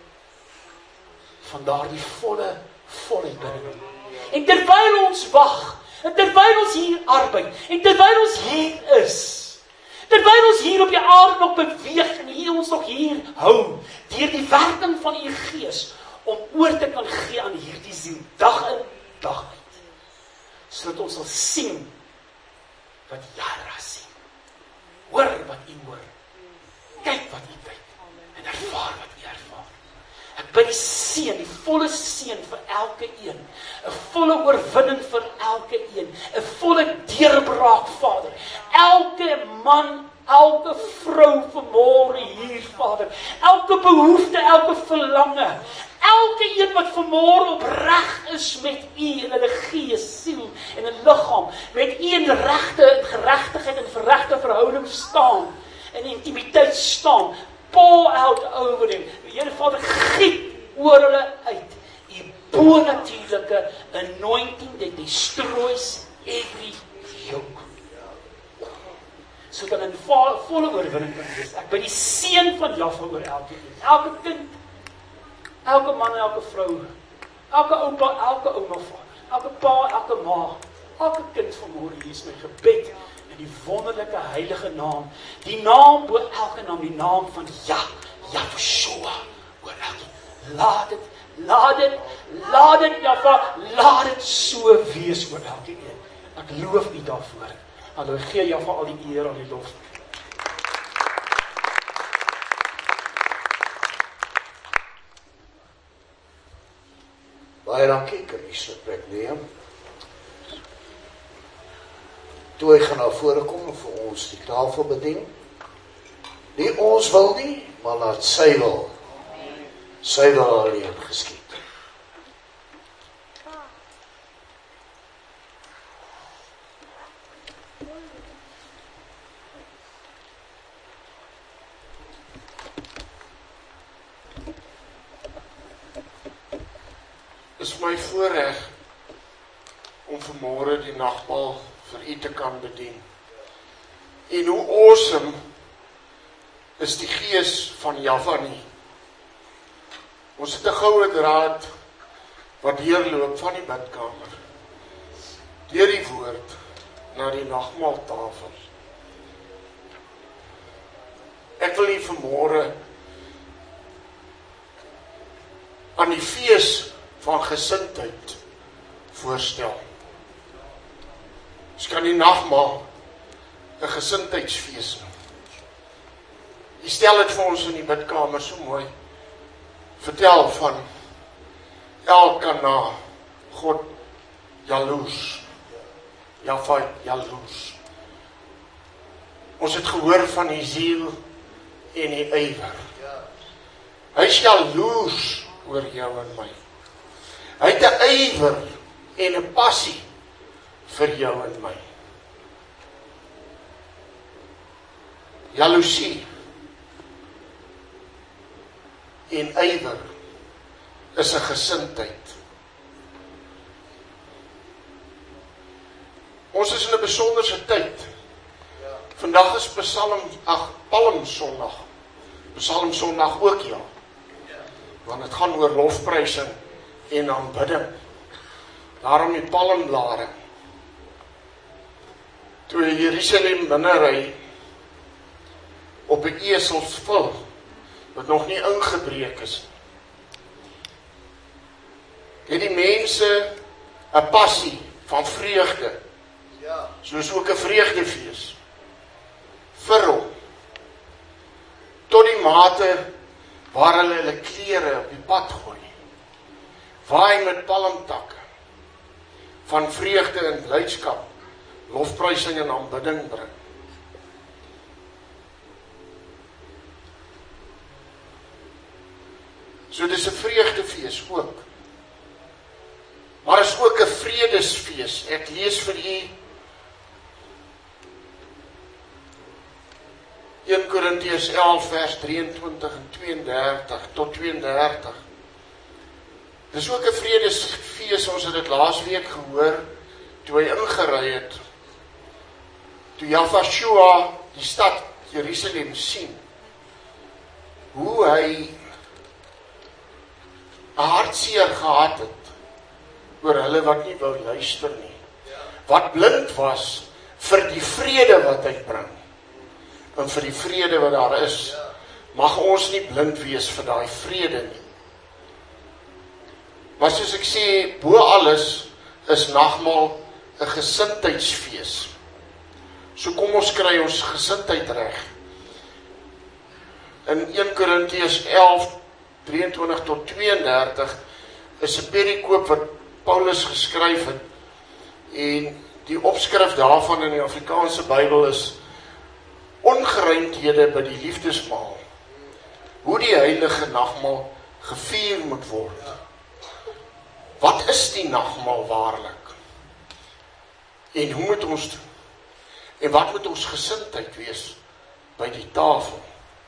van daardie volle, volheid binne. En terwyl ons wag, en terwyl ons hier arbeid, en terwyl ons hier is, terwyl ons hier op die aarde nog beweeg, en hier ons nog hier hou, deur die werking van u Gees, om oor te kan gee aan hierdie ziel, dag in, dag uit, sodat ons sal sien, wat Jara sien, hoor wat u hoor, kyk wat u kyk, en ervaar wat u ervaar. Ek bid die seën, die volle seën vir elke een, 'n volle oorwinning vir elke een, 'n volle deurbraak, Vader. Elke man, elke vrou vanmôre hier, Vader. Elke behoefte, elke verlange, elke een wat vanmôre opreg is met u in hulle gees, siel en 'n liggaam, met u in regte en geregtigheid en verregte verhouding staan, in intimiteit staan, pour out over them. Here Vader, giet oor hulle uit u bonatuurlike anointing that destroys every yoke. Sodat 'n volle oorwinning kan wees. Ek bid die seën van Jahwe oor elke een, elke kind, elke man en elke vrou, elke oupa, elke ouma vader, elke pa, elke ma, elke kind vanmôre, hier is my gebed in die wonderlike heilige naam, die naam bo elke naam, die naam van Ja, Yahshua, oor elke. Laat dit, laat dit, laat dit, Java, laat dit so wees oor elke een. Ek loof U daarvoor. Hallo, gee Java al die eer, al die lof. Baie dankie, kan jy sy plek neem. Toe hy gaan na vore kom en vir ons die tafel bedien. Nie ons wil nie, maar laat sy wil. Sy wil alleen geskied. Is my voorreg om vanmôre die nagmaal vir U te kan bedien. En hoe awesome is die gees van Java nie. Ons het 'n goue draad wat deurloop van die bidkamer deur die woord na die nagmaaltafel. Ek wil U vanmôre aan die fees van gesindheid voorstel. Ons kan die nagmaal 'n gesindheidsfees noem. U stel dit vir ons in die bidkamer so mooi. Vertel van Elkana, God jaloers. Java jaloers. Ons het gehoor van die ziel en die ywer. Hy is jaloers oor jou en my. Hy het 'n ywer en 'n passie vir jou en my. Jaloesie en ywer is 'n gesindheid. Ons is in 'n besonderse tyd. Vandag is Psalm, ag, Palmsondag. Psalmsondag ook, ja. Want het gaan oor lofprysing en aanbidding. Daarom die palmblare. Toe Jerusalem binnery op 'n eselsvul wat nog nie ingebreek is, het die mense 'n passie van vreugde, soos ook 'n vreugdefees vir hom, tot die mate waar hulle hulle klere op die pad gooi, waai met palmtakke, van vreugde en blydskap, lofprysing en aanbidding bring. So dis 'n vreugdefees ook. Maar is ook 'n vredesfees. Ek lees vir u Eerste Korintiërs elf vers drieëntwintig en tweeëndertig tot tweeëndertig. Dis ook 'n vredesfees, ons het dit laas week gehoor, toe hy ingery het, toe Yahshua die stad Jerusalem sien, hoe hy 'n hartseer gehad het oor hulle wat nie wou luister nie, wat blind was vir die vrede wat hy bring, en vir die vrede wat daar is. Mag ons nie blind wees vir daai vrede nie. Maar soos ek sê, bo alles is nagmaal 'n gesindheidsfees. So kom ons kry ons gesindheid reg. In Eerste Korintiërs elf drieëntwintig tot tweeëndertig is 'n perikoop wat Paulus geskryf het, en die opskrif daarvan in die Afrikaanse Bybel is ongeruimdhede by die liefdesmaal. Hoe die heilige nagmaal gevier moet word. Wat is die nagmaal waarlik? En hoe moet ons doen? En wat moet ons gesindheid wees by die tafel?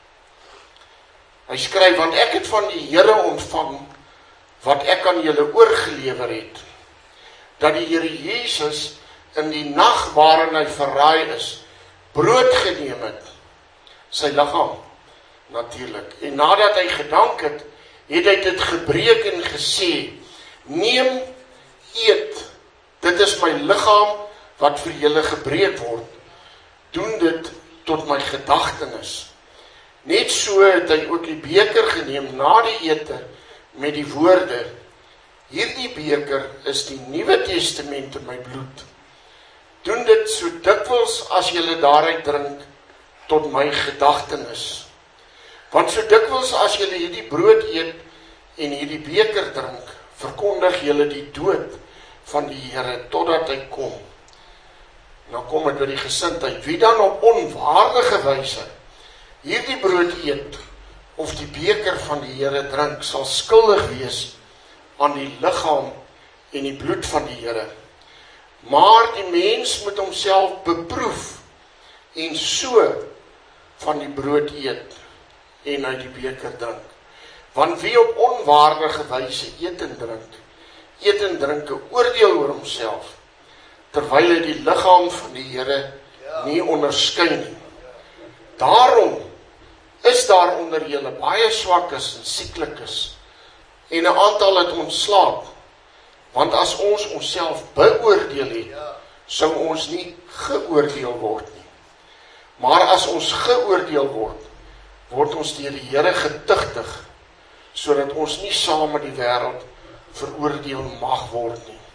Hy skryf, want ek het van die Here ontvang wat ek aan julle oorgelewer het, dat die Here Jesus in die nag waarin hy verraai is, brood geneem het, sy liggaam natuurlik, en nadat hy gedank het, het hy dit gebreek en gesê, neem, eet, dit is my liggaam wat vir julle gebreek word, doen dit tot my gedagtenis. Net so het hy ook die beker geneem na die ete met die woorde, hierdie beker is die Nuwe Testament in my bloed. Doen dit so dikwels as julle daaruit drink tot my gedagtenis. Want so dikwels as julle hierdie brood eet en hierdie beker drink, verkondig julle die dood van die Here totdat hy kom. Nou kom dit by die gesindheid. Wie dan op onwaardige wyse hierdie brood eet of die beker van die Here drink, sal skuldig wees aan die liggaam en die bloed van die Here. Maar die mens moet homself beproef en so van die brood eet en uit die beker drink. Want wie op onwaardige wyse eet en drink, eet en drink 'n oordeel oor homself, terwyl hy die liggaam van die Here nie onderskei nie. Daarom is daar onder julle baie swakkes en sieklikes, en 'n aantal het ontslaap, want as ons onsself beoordeel het, sou ons nie geoordeel word nie. Maar as ons geoordeel word, word ons deur die Here getuigtig, sodat ons nie saam met die wêreld veroordeel mag word nie.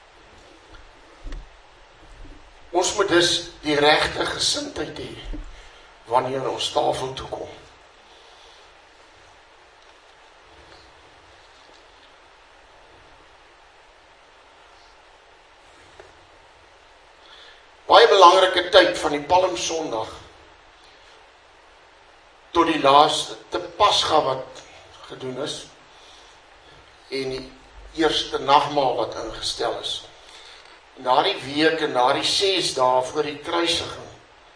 Ons moet dus die regte gesindheid hê wanneer ons tafel toe kom. Baie belangrike tyd van die Palmsondag tot die laaste Pasga wat gedoen is en die eerste nagmaal wat ingestel is. Na die week en na die ses dae voor die kruisiging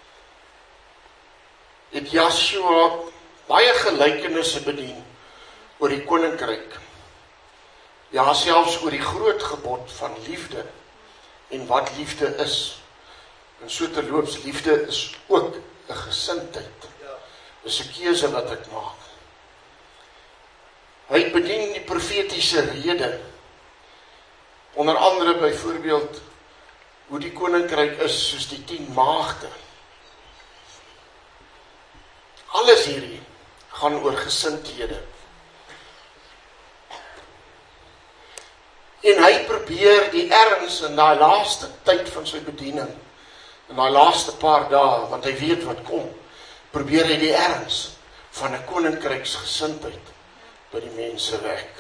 het Joshua baie gelykenisse bedien oor die koninkryk. Ja, selfs oor die groot gebod van liefde en wat liefde is. En so terloops, liefde is ook 'n gesindheid. Dis 'n keuse wat ek maak. Hy bedien die profetiese rede, onder andere byvoorbeeld hoe die koninkryk is soos die tien maagde. Alles hierdie gaan oor gesindhede. En hy probeer die erns in daai laaste tyd van sy bediening, in daai laaste paar dae, want hy weet wat kom, probeer hy die erns van 'n koninkryksgesindheid by die mense wek.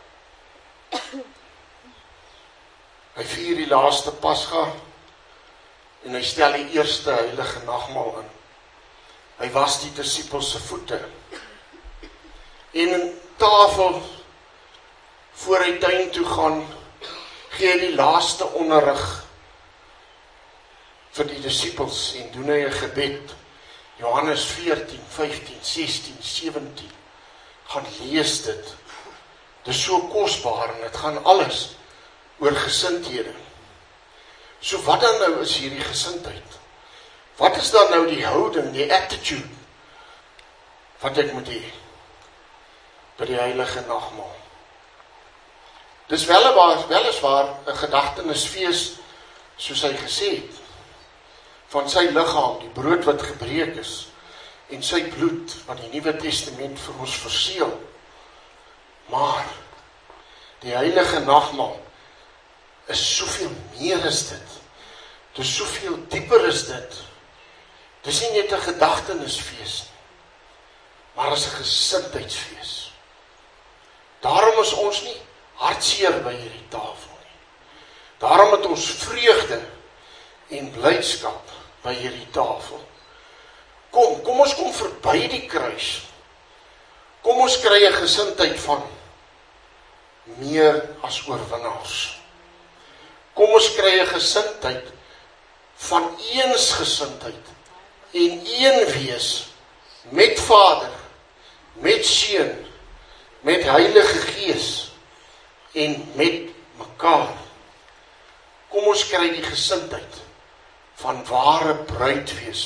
Hy vier die laaste Pasga en hy stel die eerste heilige nagmaal in. Hy was die disippels se voete. En in tafel voor hy tuin toe gaan, gee hy die laaste onderrig vir die disippels en doen hy 'n gebed. Johannes veertien, vyftien, sestien, sewentien. Gaan lees dit. Dit is so kosbaar en dit gaan alles oor gesindhede. So wat dan nou is hierdie gesindheid? Wat is dan nou die houding, die attitude wat ek moet hê by die heilige nagmaal? Dis weliswaar weliswaar 'n gedagtenisfees soos hy gesê het, van sy liggaam, die brood wat gebreek is, en sy bloed wat die Nuwe Testament vir ons verseël. Maar die heilige nagmaal is soveel meer as dit. Dit is soveel dieper as dit. Dit is nie net 'n gedagtenisfees nie, maar is 'n gesindheidsfees. Daarom is ons nie hartseer by hierdie tafel nie. Daarom het ons vreugde en blydskap by hierdie tafel. Kom, kom ons kom verby die kruis. Kom ons kry 'n gesindheid van meer as oorwinnaars. Kom ons kry 'n gesindheid van eensgesindheid en een wees met Vader, met Seun, met Heilige Gees en met mekaar. Kom ons kry die gesindheid van ware bruid wees.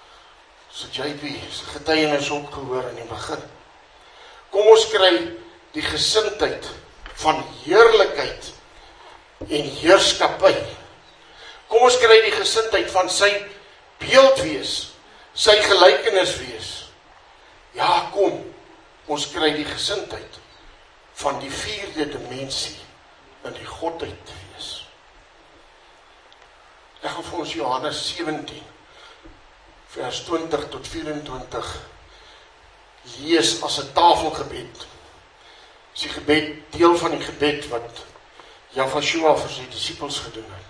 So J P se getuienis opgehoor in die begin. Kom ons kry die gesindheid van heerlikheid en heerskappy. Kom ons kry die gesindheid van sy beeld wees, sy gelykenis wees. Ja, kom, ons kry die gesindheid van die vierde dimensie in die godheid wees. Ek gaan vir ons Johannes sewentien, vers twintig tot vyf-en-twintig lees as 'n tafelgebed. Dis die gebed, deel van die gebed wat Yahweh vir sy disippels gedoen het.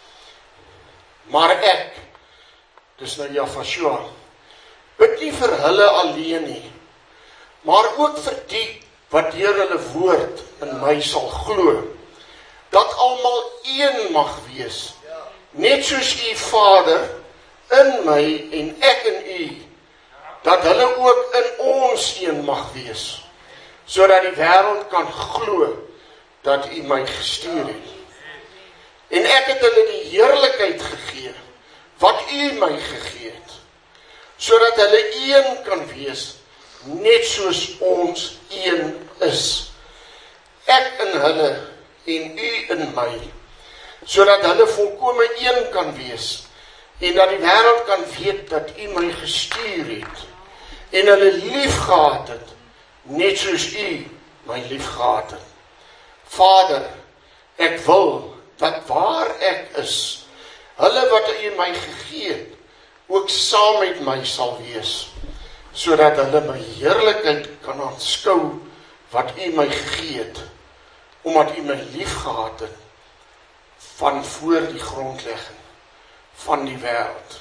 Maar ek, dis nou Yahweh, bid nie vir hulle alleen nie, maar ook vir die wat deur hulle woord in my sal glo, dat almal een mag wees, net soos u Vader in my en ek in u, dat hulle ook in ons een mag wees, sodat die wêreld kan glo dat u my gestuur het. En ek het hulle die heerlikheid gegee, wat u my gegee het, sodat hulle een kan wees, net soos ons een is. Ek in hulle en u in my, sodat hulle volkome een kan wees, en dat die wêreld kan weet dat u my gestuur het, en hulle lief gehad het, net soos u my lief gehad het. Vader, ek wil dat waar ek is, hulle wat u my gegee het, ook saam met my sal wees, sodat hulle my heerlikheid kan aanskou wat u my gegee het, omdat u my lief gehad het, van voor die grondlegging van die wêreld.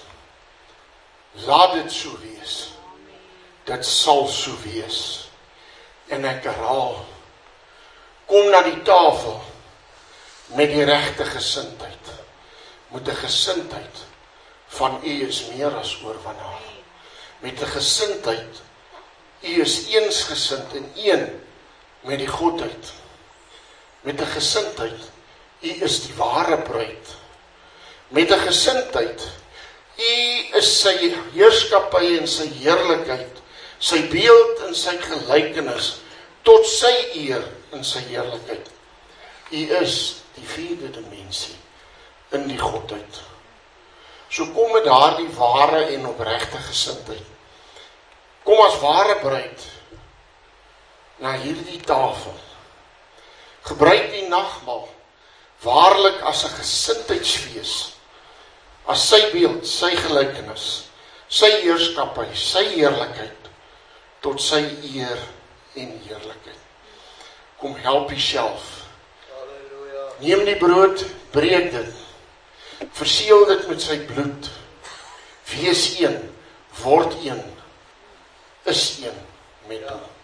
Laat dit so wees. Dit sal so wees. En ek herhaal, kom na die tafel met die regte gesindheid, met 'n gesindheid van u is meer as oorwinnaar, met 'n gesindheid, u is eensgesind en een met die godheid, met 'n gesindheid, u is die ware bruid, met 'n gesindheid, u is sy heerskappy en sy heerlikheid, sy beeld en sy gelykenis, tot sy eer en sy heerlikheid. U is die vierde dimensie in die godheid. So kom met daardie ware en opregte gesindheid. Kom as ware bruid na hierdie tafel. Gebruik die nagmaal waarlik as 'n gesindheidsfees, as sy beeld, sy gelykenis, sy heerskappy, sy heerlikheid, tot sy eer en heerlikheid. Kom help jouself. Neem die brood, breek dit, verseël dit met sy bloed, wees een, word een, is een met hom.